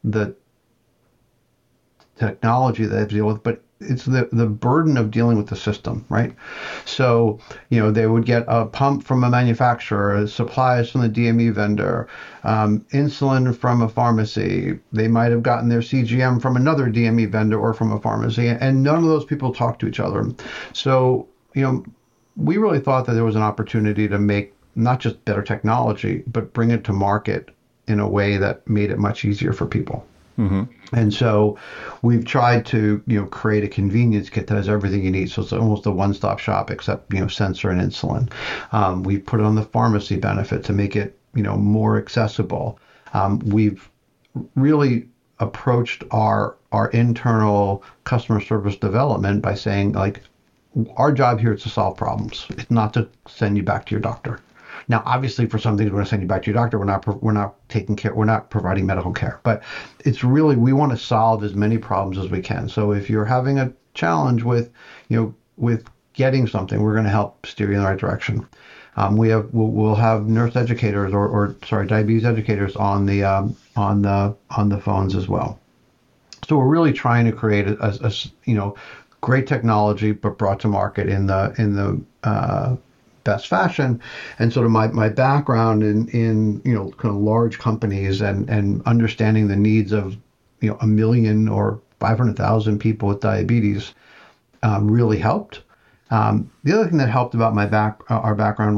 technology that they have to deal with, but it's the burden of dealing with the system, right? So, they would get a pump from a manufacturer, supplies from the DME vendor, insulin from a pharmacy. They might have gotten their CGM from another DME vendor or from a pharmacy, and none of those people talk to each other. So, we really thought that there was an opportunity to make not just better technology, but bring it to market in a way that made it much easier for people. Mm-hmm. And so we've tried to, create a convenience kit that has everything you need. So it's almost a one-stop shop, except, sensor and insulin. We've put it on the pharmacy benefit to make it, more accessible. We've really approached our internal customer service development by saying, like, our job here is to solve problems. It's not to send you back to your doctor. Now, obviously, for some things, we're going to send you back to your doctor. We're not taking care. We're not providing medical care. But it's really, we want to solve as many problems as we can. So if you're having a challenge with getting something, we're going to help steer you in the right direction. We'll have nurse educators or diabetes educators on the phones as well. So we're really trying to create a great technology, but brought to market in the best fashion. And sort of my background in kind of large companies and understanding the needs of 1 million or 500,000 people with diabetes really helped. The other thing that helped about my background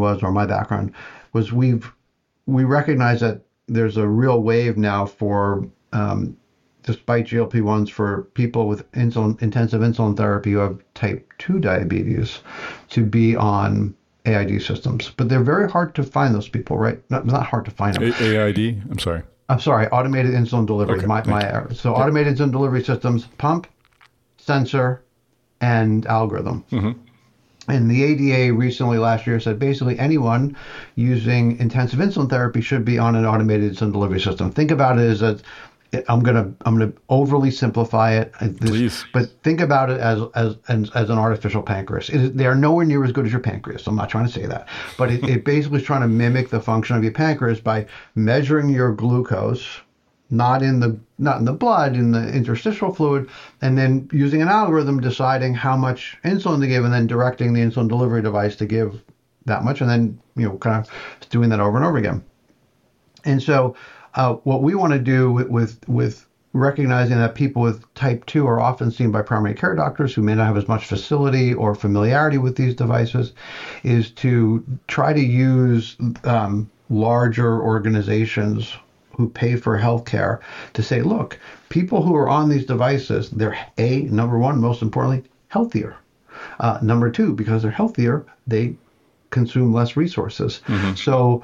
was we recognize that there's a real wave now for despite GLP-1s for people with intensive insulin therapy who have type 2 diabetes to be on AID systems, but they're very hard to find those people, right? Not hard to find them. AID? I'm sorry. Automated insulin delivery. Okay, my error. So yeah. Automated insulin delivery systems, pump, sensor, and algorithm. Mm-hmm. And the ADA recently last year said basically anyone using intensive insulin therapy should be on an automated insulin delivery system. Think about it as I'm gonna overly simplify it, please. But think about it as an artificial pancreas. They are nowhere near as good as your pancreas. I'm not trying to say that, but it basically is trying to mimic the function of your pancreas by measuring your glucose, not in the blood, in the interstitial fluid, and then using an algorithm deciding how much insulin to give, and then directing the insulin delivery device to give that much, and then kind of doing that over and over again. And so. What we want to do with recognizing that people with type 2 are often seen by primary care doctors who may not have as much facility or familiarity with these devices is to try to use larger organizations who pay for healthcare to say, look, people who are on these devices, they're number one, most importantly, healthier. Number two, because they're healthier, they consume less resources. Mm-hmm. So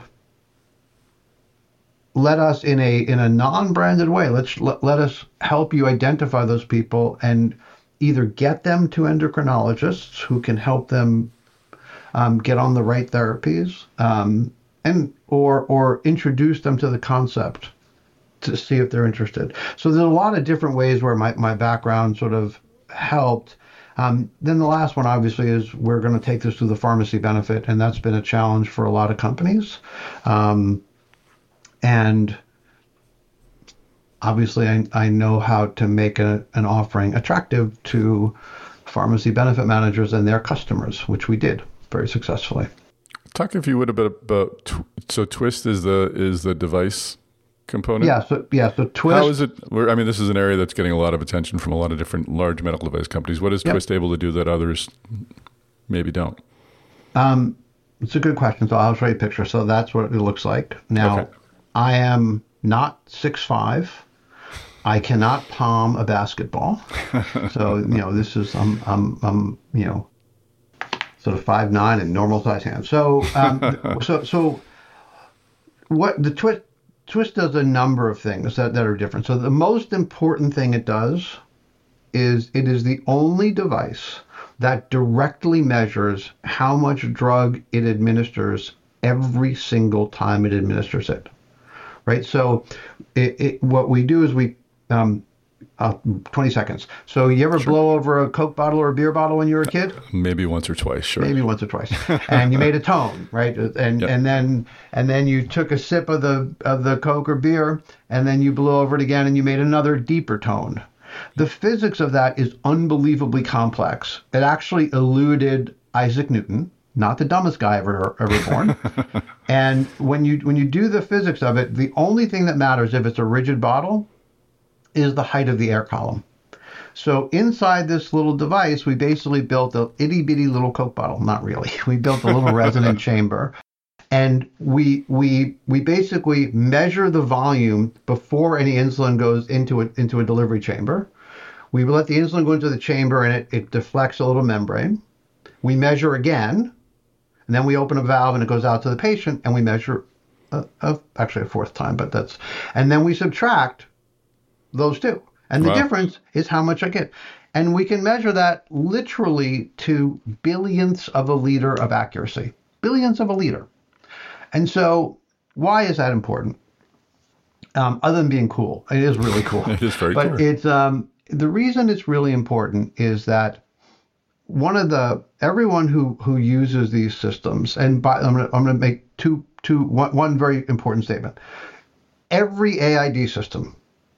let us in a non-branded way, let us help you identify those people and either get them to endocrinologists who can help them get on the right therapies, or introduce them to the concept to see if they're interested. So there's a lot of different ways where my background sort of helped. Then the last one, obviously, is we're going to take this to the pharmacy benefit, and that's been a challenge for a lot of companies. And obviously, I know how to make an offering attractive to pharmacy benefit managers and their customers, which we did very successfully. Talk, if you would, a bit about Twist is the device component. Yeah. So Twist. How is it? I mean, this is an area that's getting a lot of attention from a lot of different large medical device companies. What is Twist able to do that others maybe don't? It's a good question. So I'll show you a picture. So that's what it looks like now. Okay. I am not 6'5". I cannot palm a basketball. So, this is, I'm sort of 5'9" and normal size hands. So, so what the Twist does a number of things that are different. So the most important thing it does is it is the only device that directly measures how much drug it administers every single time it administers it. Right. So what we do is 20 seconds. So you ever blow over a Coke bottle or a beer bottle when you were a kid? Maybe once or twice, sure. Maybe once or twice. And you made a tone, right? And then you took a sip of the Coke or beer, and then you blew over it again and you made another deeper tone. The physics of that is unbelievably complex. It actually eluded Isaac Newton, not the dumbest guy ever born. And when you do the physics of it, the only thing that matters if it's a rigid bottle is the height of the air column. So inside this little device, we basically built a itty bitty little Coke bottle. Not really. We built a little resonant chamber, and we basically measure the volume before any insulin goes into a delivery chamber. We let the insulin go into the chamber, and it deflects a little membrane. We measure again, and then we open a valve, and it goes out to the patient, and we measure actually a fourth time, and then we subtract those two. And the difference is how much I get. And we can measure that literally to billionths of a liter of accuracy. Billionths of a liter. And so why is that important? Other than being cool. It is really cool. It is very cool. But it's the reason it's really important is that everyone who uses these systems, and I'm going to make one very important statement. Every AID system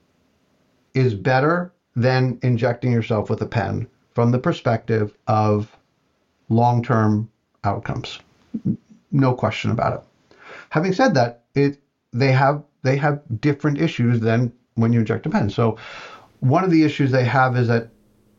is better than injecting yourself with a pen from the perspective of long-term outcomes. No question about it. Having said that, they have different issues than when you inject a pen. So one of the issues they have is that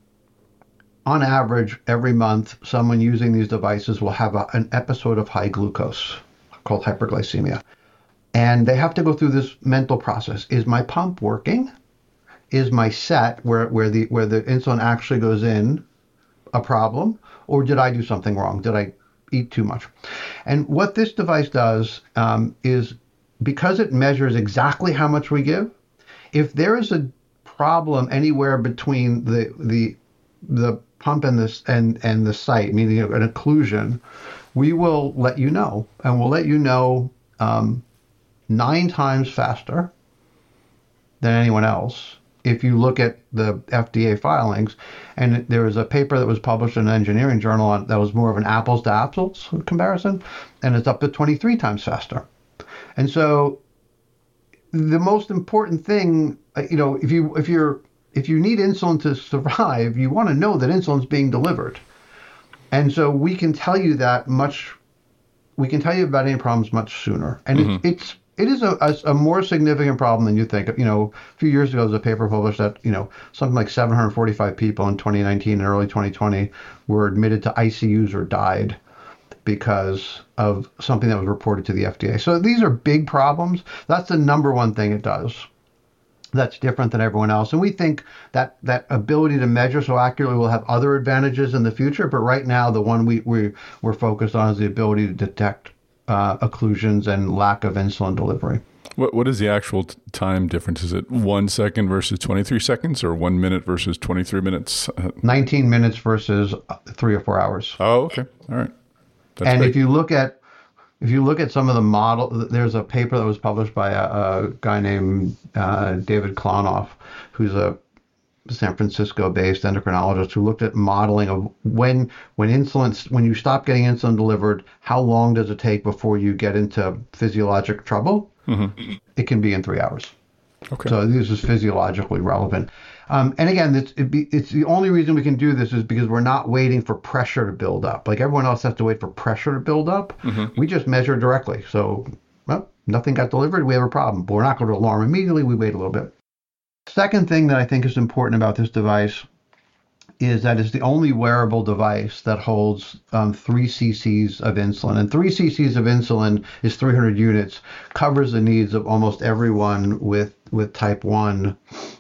on average, every month, someone using these devices will have an episode of high glucose called hyperglycemia. And they have to go through this mental process. Is my pump working? Is my set where the insulin actually goes in a problem, or did I do something wrong? Did I eat too much? And what this device does is, because it measures exactly how much we give, if there is a problem anywhere between the pump and the site, meaning an occlusion, we will let you know, and we'll let you know 9 times faster than anyone else. If you look at the FDA filings, and there was a paper that was published in an engineering journal that was more of an apples to apples comparison, and it's up to 23 times faster. And so the most important thing, if you need insulin to survive, you want to know that insulin's being delivered. And so we can tell you about any problems much sooner. And it is a more significant problem than you think. A few years ago, there was a paper published that, something like 745 people in 2019 and early 2020 were admitted to ICUs or died because of something that was reported to the FDA. So these are big problems. That's the number one thing it does that's different than everyone else. And we think that ability to measure so accurately will have other advantages in the future. But right now, the one we're focused on is the ability to detect occlusions and lack of insulin delivery. What is the actual time difference? Is it 1 second versus 23 seconds, or 1 minute versus 23 minutes? 19 minutes versus 3 or 4 hours. Oh, okay. All right. That's and great. if you look at some of the model, there's a paper that was published by a guy named David Klonoff, who's a San Francisco-based endocrinologist who looked at modeling of when you stop getting insulin delivered, how long does it take before you get into physiologic trouble? Mm-hmm. It can be in 3 hours. Okay. So this is physiologically relevant. And again, it's the only reason we can do this is because we're not waiting for pressure to build up. Like everyone else has to wait for pressure to build up. Mm-hmm. We just measure directly. So, nothing got delivered, we have a problem. But we're not going to alarm immediately. We wait a little bit. Second thing that I think is important about this device is that it's the only wearable device that holds 3 cc's of insulin. And 3 cc's of insulin is 300 units, covers the needs of almost everyone with type 1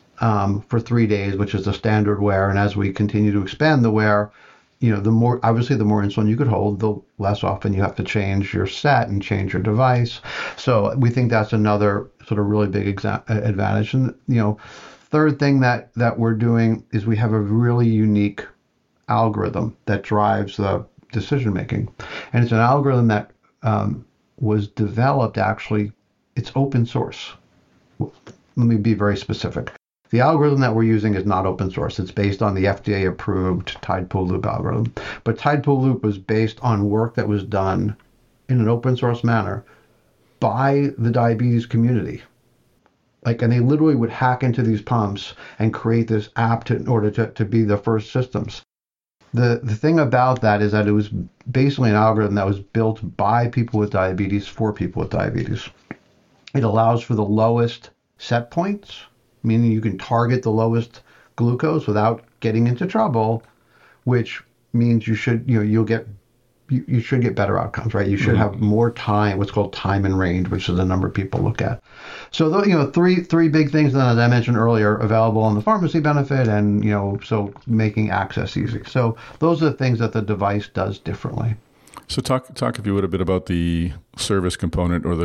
for 3 days, which is the standard wear. And as we continue to expand the wear, the more insulin you could hold, the less often you have to change your set and change your device. So we think that's another sort of really big advantage. And, third thing that we're doing is we have a really unique algorithm that drives the decision making. And it's an algorithm that was developed, actually, it's open source. let me be very specific. The algorithm that we're using is not open source. It's based on the FDA-approved Tide Pool Loop algorithm. But Tide Pool Loop was based on work that was done in an open source manner by the diabetes community. And they literally would hack into these pumps and create this app in order to be the first systems. The thing about that is that it was basically an algorithm that was built by people with diabetes for people with diabetes. It allows for the lowest set points, meaning you can target the lowest glucose without getting into trouble, which means you should get better outcomes, right? You should have more time, what's called time in range, which is the number people look at. So, three big things that, as I mentioned earlier, available on the pharmacy benefit, and so making access easy. So those are the things that the device does differently. So talk if you would a bit about the service component, or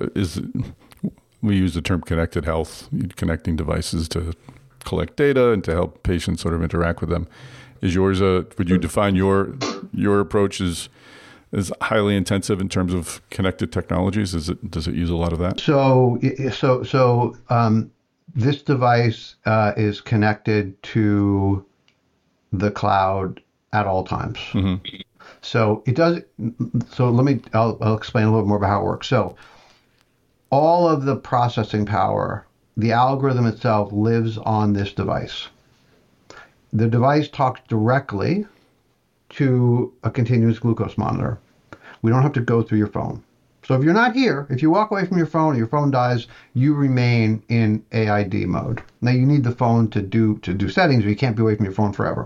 we use the term connected health, connecting devices to collect data and to help patients sort of interact with them. Is yours would you define your approach as highly intensive in terms of connected technologies? Does it use a lot of that? So this device is connected to the cloud at all times. Mm-hmm. So it does. So I'll explain a little more about how it works. So all of the processing power, the algorithm itself, lives on this device. The device talks directly to a continuous glucose monitor. We don't have to go through your phone. So if you're not here, if you walk away from your phone and your phone dies, you remain in AID mode. Now you need the phone to do settings, but you can't be away from your phone forever.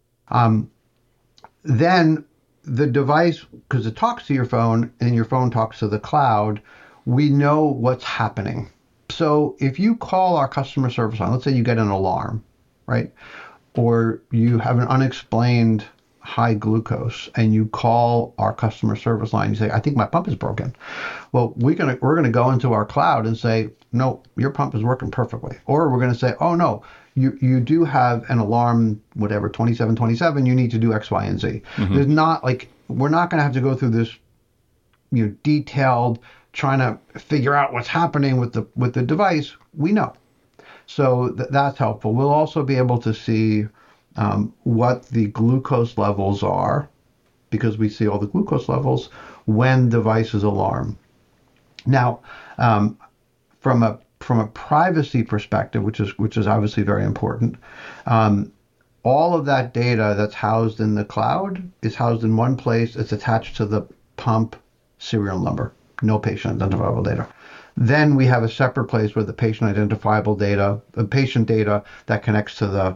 Then the device, because it talks to your phone and your phone talks to the cloud, we know what's happening. So if you call our customer service line, let's say you get an alarm, right? Or you have an unexplained high glucose and you call our customer service line, you say, I think my pump is broken. Well, we're going to go into our cloud and say, no, your pump is working perfectly. Or we're going to say, oh no, you do have an alarm, whatever, 2727, you need to do X, Y, and Z. Mm-hmm. There's not we're not going to have to go through this, detailed trying to figure out what's happening with the device. We know. So that's helpful. We'll also be able to see what the glucose levels are, because we see all the glucose levels when devices alarm. Now, from a privacy perspective, which is obviously very important, all of that data that's housed in the cloud is housed in one place. It's attached to the pump serial number, no patient identifiable data. Then we have a separate place where the patient identifiable data, the patient data that connects that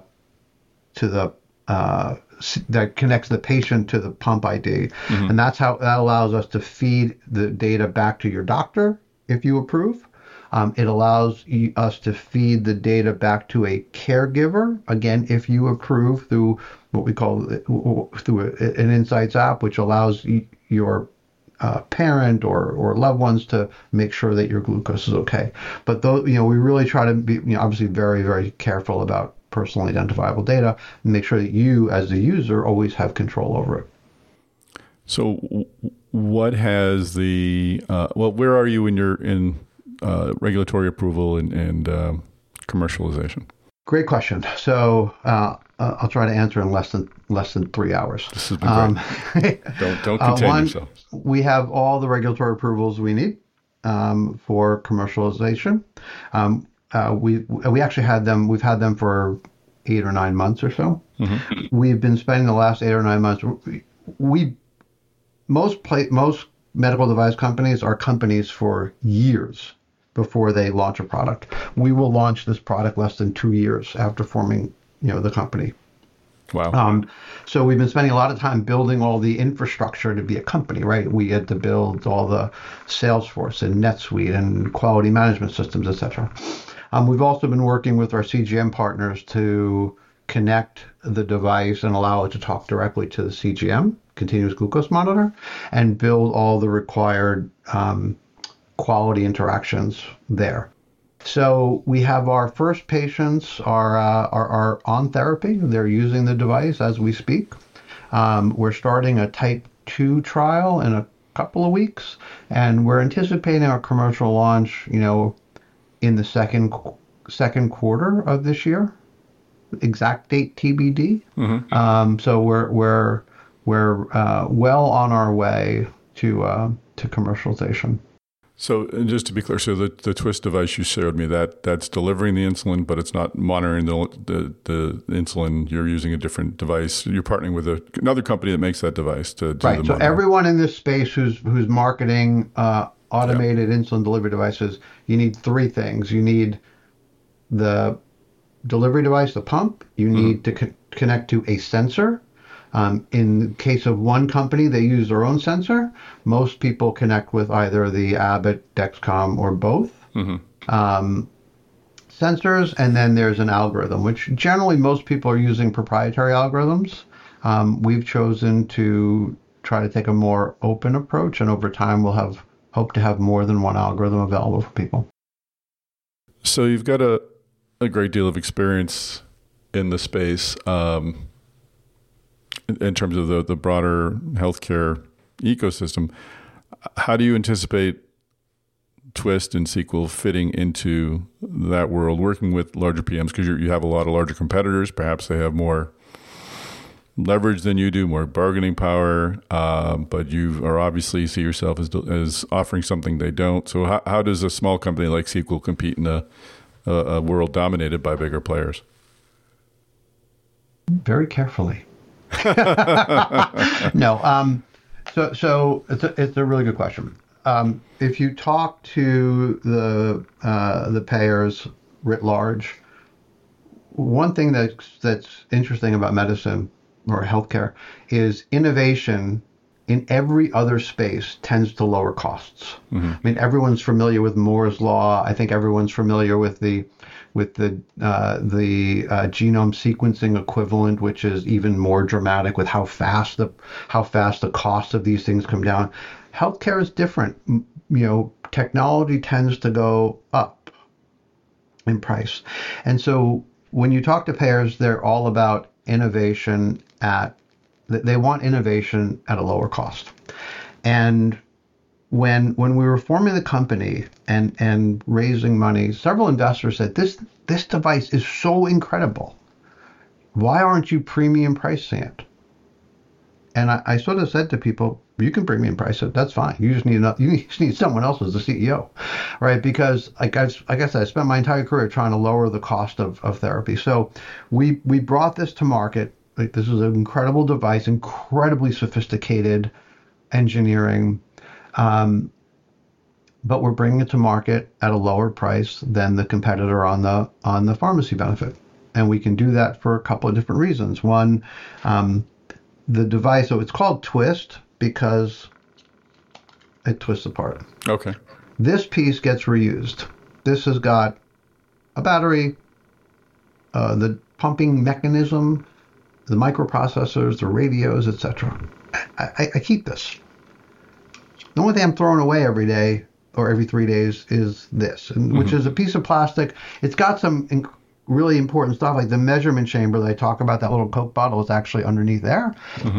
connects the patient to the pump ID. Mm-hmm. And that allows us to feed the data back to your doctor if you approve. It allows us to feed the data back to a caregiver, again, if you approve, through what we call an Insights app, which allows your parent or loved ones to make sure that your glucose is okay. But we really try to be obviously very, very careful about personally identifiable data and make sure that you, as the user, always have control over it. So, what has where are you in regulatory approval and commercialization? Great question. So I'll try to answer in less than 3 hours. This has been great. Don't contain yourself. We have all the regulatory approvals we need for commercialization. We actually had them. We've had them for 8 or 9 months or so. Mm-hmm. We've been spending the last 8 or 9 months. Most medical device companies are companies for years before they launch a product. We will launch this product less than 2 years after forming, the company. Wow. So we've been spending a lot of time building all the infrastructure to be a company, right? We had to build all the Salesforce and NetSuite and quality management systems, et cetera. We've also been working with our CGM partners to connect the device and allow it to talk directly to the CGM, continuous glucose monitor, and build all the required quality interactions there. So we have our first patients are on therapy. They're using the device as we speak. We're starting a type 2 trial in a couple of weeks, and we're anticipating our commercial launch, in the second second quarter of this year. Exact date TBD. So we're well on our way to commercialization. So, and just to be clear, so the Twist device you showed me, that's delivering the insulin, but it's not monitoring the insulin. You're using a different device. You're partnering with another company that makes that device to do the monitoring. So everyone in this space who's marketing automated insulin delivery devices, you need three things. You need the delivery device, the pump. You need to connect to a sensor. In the case of one company, they use their own sensor. Most people connect with either the Abbott, Dexcom, or both sensors, and then there's an algorithm, which generally most people are using proprietary algorithms. We've chosen to try to take a more open approach, and over time we'll hope to have more than one algorithm available for people. So you've got a great deal of experience in the space. In terms of the broader healthcare ecosystem, how do you anticipate Twist and Sequel fitting into that world, working with larger PMs? Because you have a lot of larger competitors. Perhaps they have more leverage than you do, more bargaining power, but you are obviously see yourself as offering something they don't. So how does a small company like Sequel compete in a world dominated by bigger players? Very carefully. No. So it's a really good question. If you talk to the payers writ large, one thing that's interesting about medicine or healthcare is innovation in every other space tends to lower costs. I mean, everyone's familiar with Moore's law. I think everyone's familiar with the genome sequencing equivalent, which is even more dramatic with how fast the cost of these things come down. Healthcare is different. Technology tends to go up in price, and so when you talk to payers, they're all about innovation they want innovation at a lower cost. And when we were forming the company and raising money, several investors said, this device is so incredible. Why aren't you premium pricing it? And I sort of said to people, you can premium price it. That's fine. You just need someone else as the CEO, right? Because like I said, I spent my entire career trying to lower the cost of therapy. So we brought this to market. Like, this is an incredible device, incredibly sophisticated engineering, but we're bringing it to market at a lower price than the competitor on the pharmacy benefit, and we can do that for a couple of different reasons. One, the device, so it's called Twist because it twists apart. Okay. This piece gets reused. This has got a battery, the pumping mechanism, the microprocessors, the radios, etc. I keep this. The only thing I'm throwing away every day or every 3 days is this, which is a piece of plastic. It's got some really important stuff, like the measurement chamber that I talk about, that little Coke bottle is actually underneath there.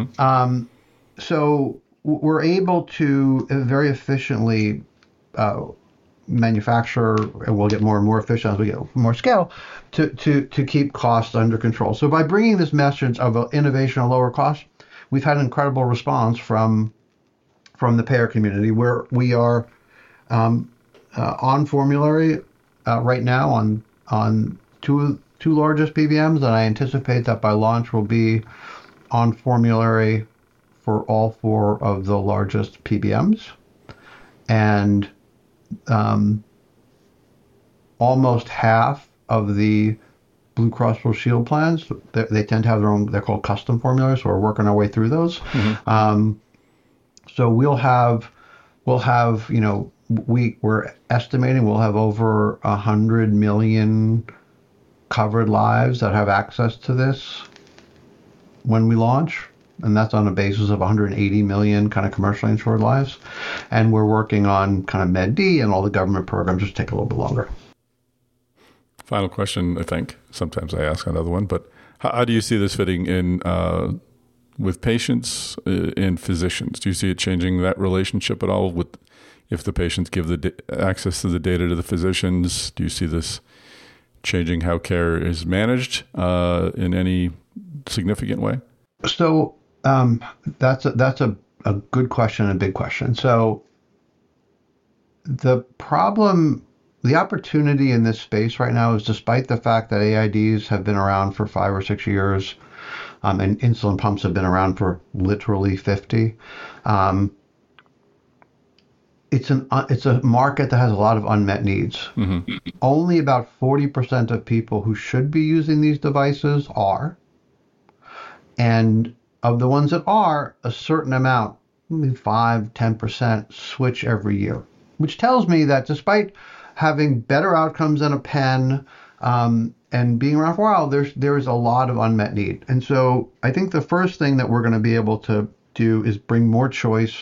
So we're able to very efficiently manufacture, and we'll get more and more efficient as we get more scale, to keep costs under control. So by bringing this message of innovation at lower cost, we've had an incredible response from the payer community, where we are on formulary right now on two largest PBMs, and I anticipate that by launch we'll be on formulary for all four of the largest PBMs, and almost half of the Blue Cross Blue Shield plans, they tend to have their own, they're called custom formulas, so we're working our way through those. So we're estimating we'll have over 100 million covered lives that have access to this when we launch. And that's on a basis of 180 million kind of commercially insured lives. And we're working on kind of Med D and all the government programs, just take a little bit longer. Final question, I think. Sometimes I ask another one, but how do you see this fitting in with patients and physicians? Do you see it changing that relationship at all with if the patients give the access to the data to the physicians? Do you see this changing how care is managed in any significant way? So that's a good question, a big question. So the opportunity in this space right now is, despite the fact that AIDs have been around for 5 or 6 years, and insulin pumps have been around for literally 50. It's a market that has a lot of unmet needs. Mm-hmm. Only about 40% of people who should be using these devices are. And of the ones that are, a certain amount, maybe 5-10%, switch every year, which tells me that despite having better outcomes than a pen, and being around for a while, there's a lot of unmet need. And so I think the first thing that we're going to be able to do is bring more choice,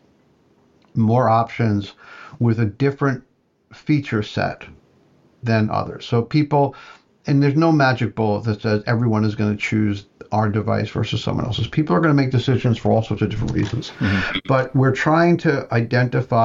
more options with a different feature set than others. So people, and there's no magic bullet that says everyone is going to choose our device versus someone else's. People are going to make decisions for all sorts of different reasons. Mm-hmm. But we're trying to identify,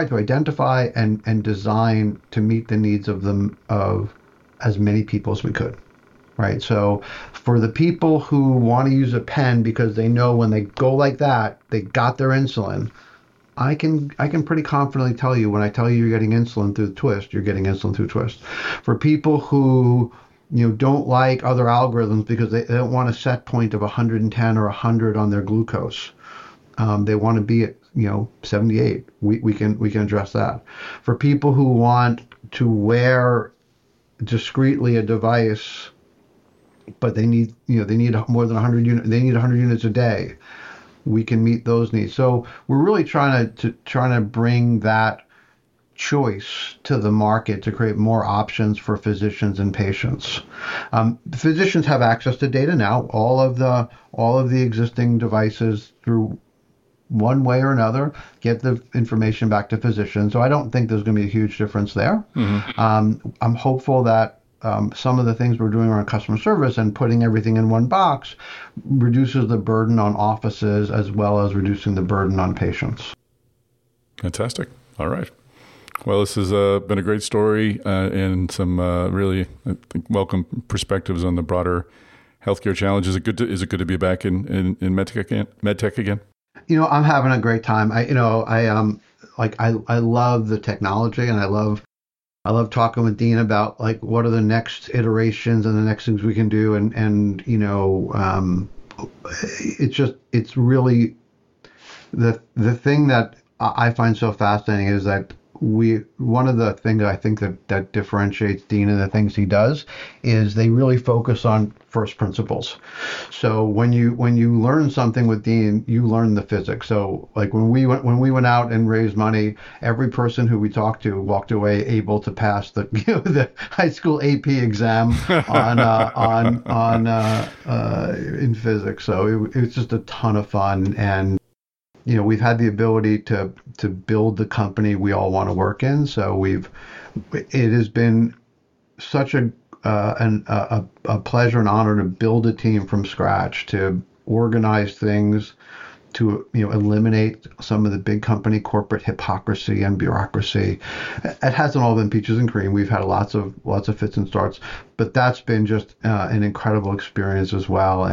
and design to meet the needs of as many people as we could, right? So for the people who want to use a pen because they know when they go like that, they got their insulin, I can pretty confidently tell you, when I tell you you're getting insulin through the twist, you're getting insulin through twist. For people who don't like other algorithms because they don't want a set point of 110 or 100 on their glucose, they want to be at 78. We can address that. For people who want to wear discreetly a device, but they need more than 100 units. They need 100 units a day. We can meet those needs. So we're really trying to bring that choice to the market to create more options for physicians and patients. Physicians have access to data now. All of the existing devices, through one way or another, get the information back to physicians. So I don't think there's going to be a huge difference there. Mm-hmm. I'm hopeful that some of the things we're doing around customer service and putting everything in one box reduces the burden on offices as well as reducing the burden on patients. Fantastic. All right. Well, this has been a great story and some really welcome perspectives on the broader healthcare challenges. Is it good to be back in medtech again? I'm having a great time. I love the technology, and I love talking with Dean about what are the next iterations and the next things we can do. It's really the thing that I find so fascinating is that one of the things I think that differentiates Dean and the things he does is they really focus on first principles. So when you learn something with Dean, you learn the physics. So when we went out and raised money, every person who we talked to walked away able to pass the high school AP exam in physics. So it was just a ton of fun, and we've had the ability to build the company we all want to work in. So it has been such a pleasure and honor to build a team from scratch, to organize things, to eliminate some of the big company corporate hypocrisy and bureaucracy. It hasn't all been peaches and cream. We've had lots of fits and starts, but that's been just an incredible experience as well.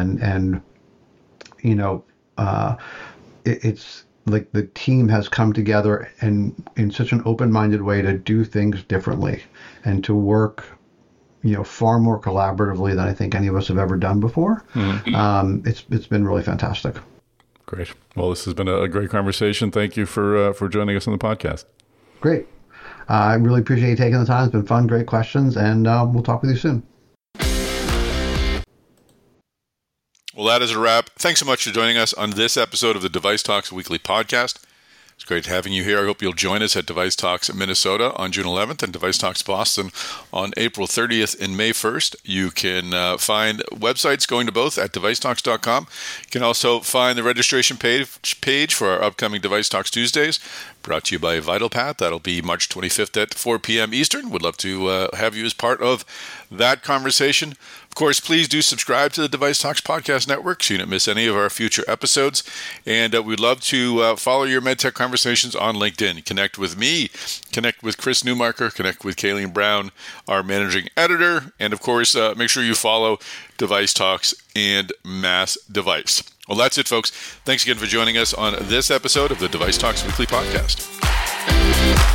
It's like the team has come together and in such an open-minded way to do things differently and to work, far more collaboratively than I think any of us have ever done before. Mm-hmm. It's been really fantastic. Great. Well, this has been a great conversation. Thank you for joining us on the podcast. Great. I really appreciate you taking the time. It's been fun, great questions, and we'll talk with you soon. Well, that is a wrap. Thanks so much for joining us on this episode of the Device Talks Weekly Podcast. It's great having you here. I hope you'll join us at Device Talks Minnesota on June 11th and Device Talks Boston on April 30th and May 1st. You can find websites going to both at devicetalks.com. You can also find the registration page for our upcoming Device Talks Tuesdays brought to you by VitalPath. That'll be March 25th at 4 p.m. Eastern. Would love to have you as part of that conversation. Of course, please do subscribe to the Device Talks Podcast Network so you don't miss any of our future episodes. And we'd love to follow your MedTech conversations on LinkedIn. Connect with me, connect with Chris Newmarker, connect with Kayleen Brown, our managing editor. And of course, make sure you follow Device Talks and Mass Device. Well, that's it, folks. Thanks again for joining us on this episode of the Device Talks Weekly Podcast.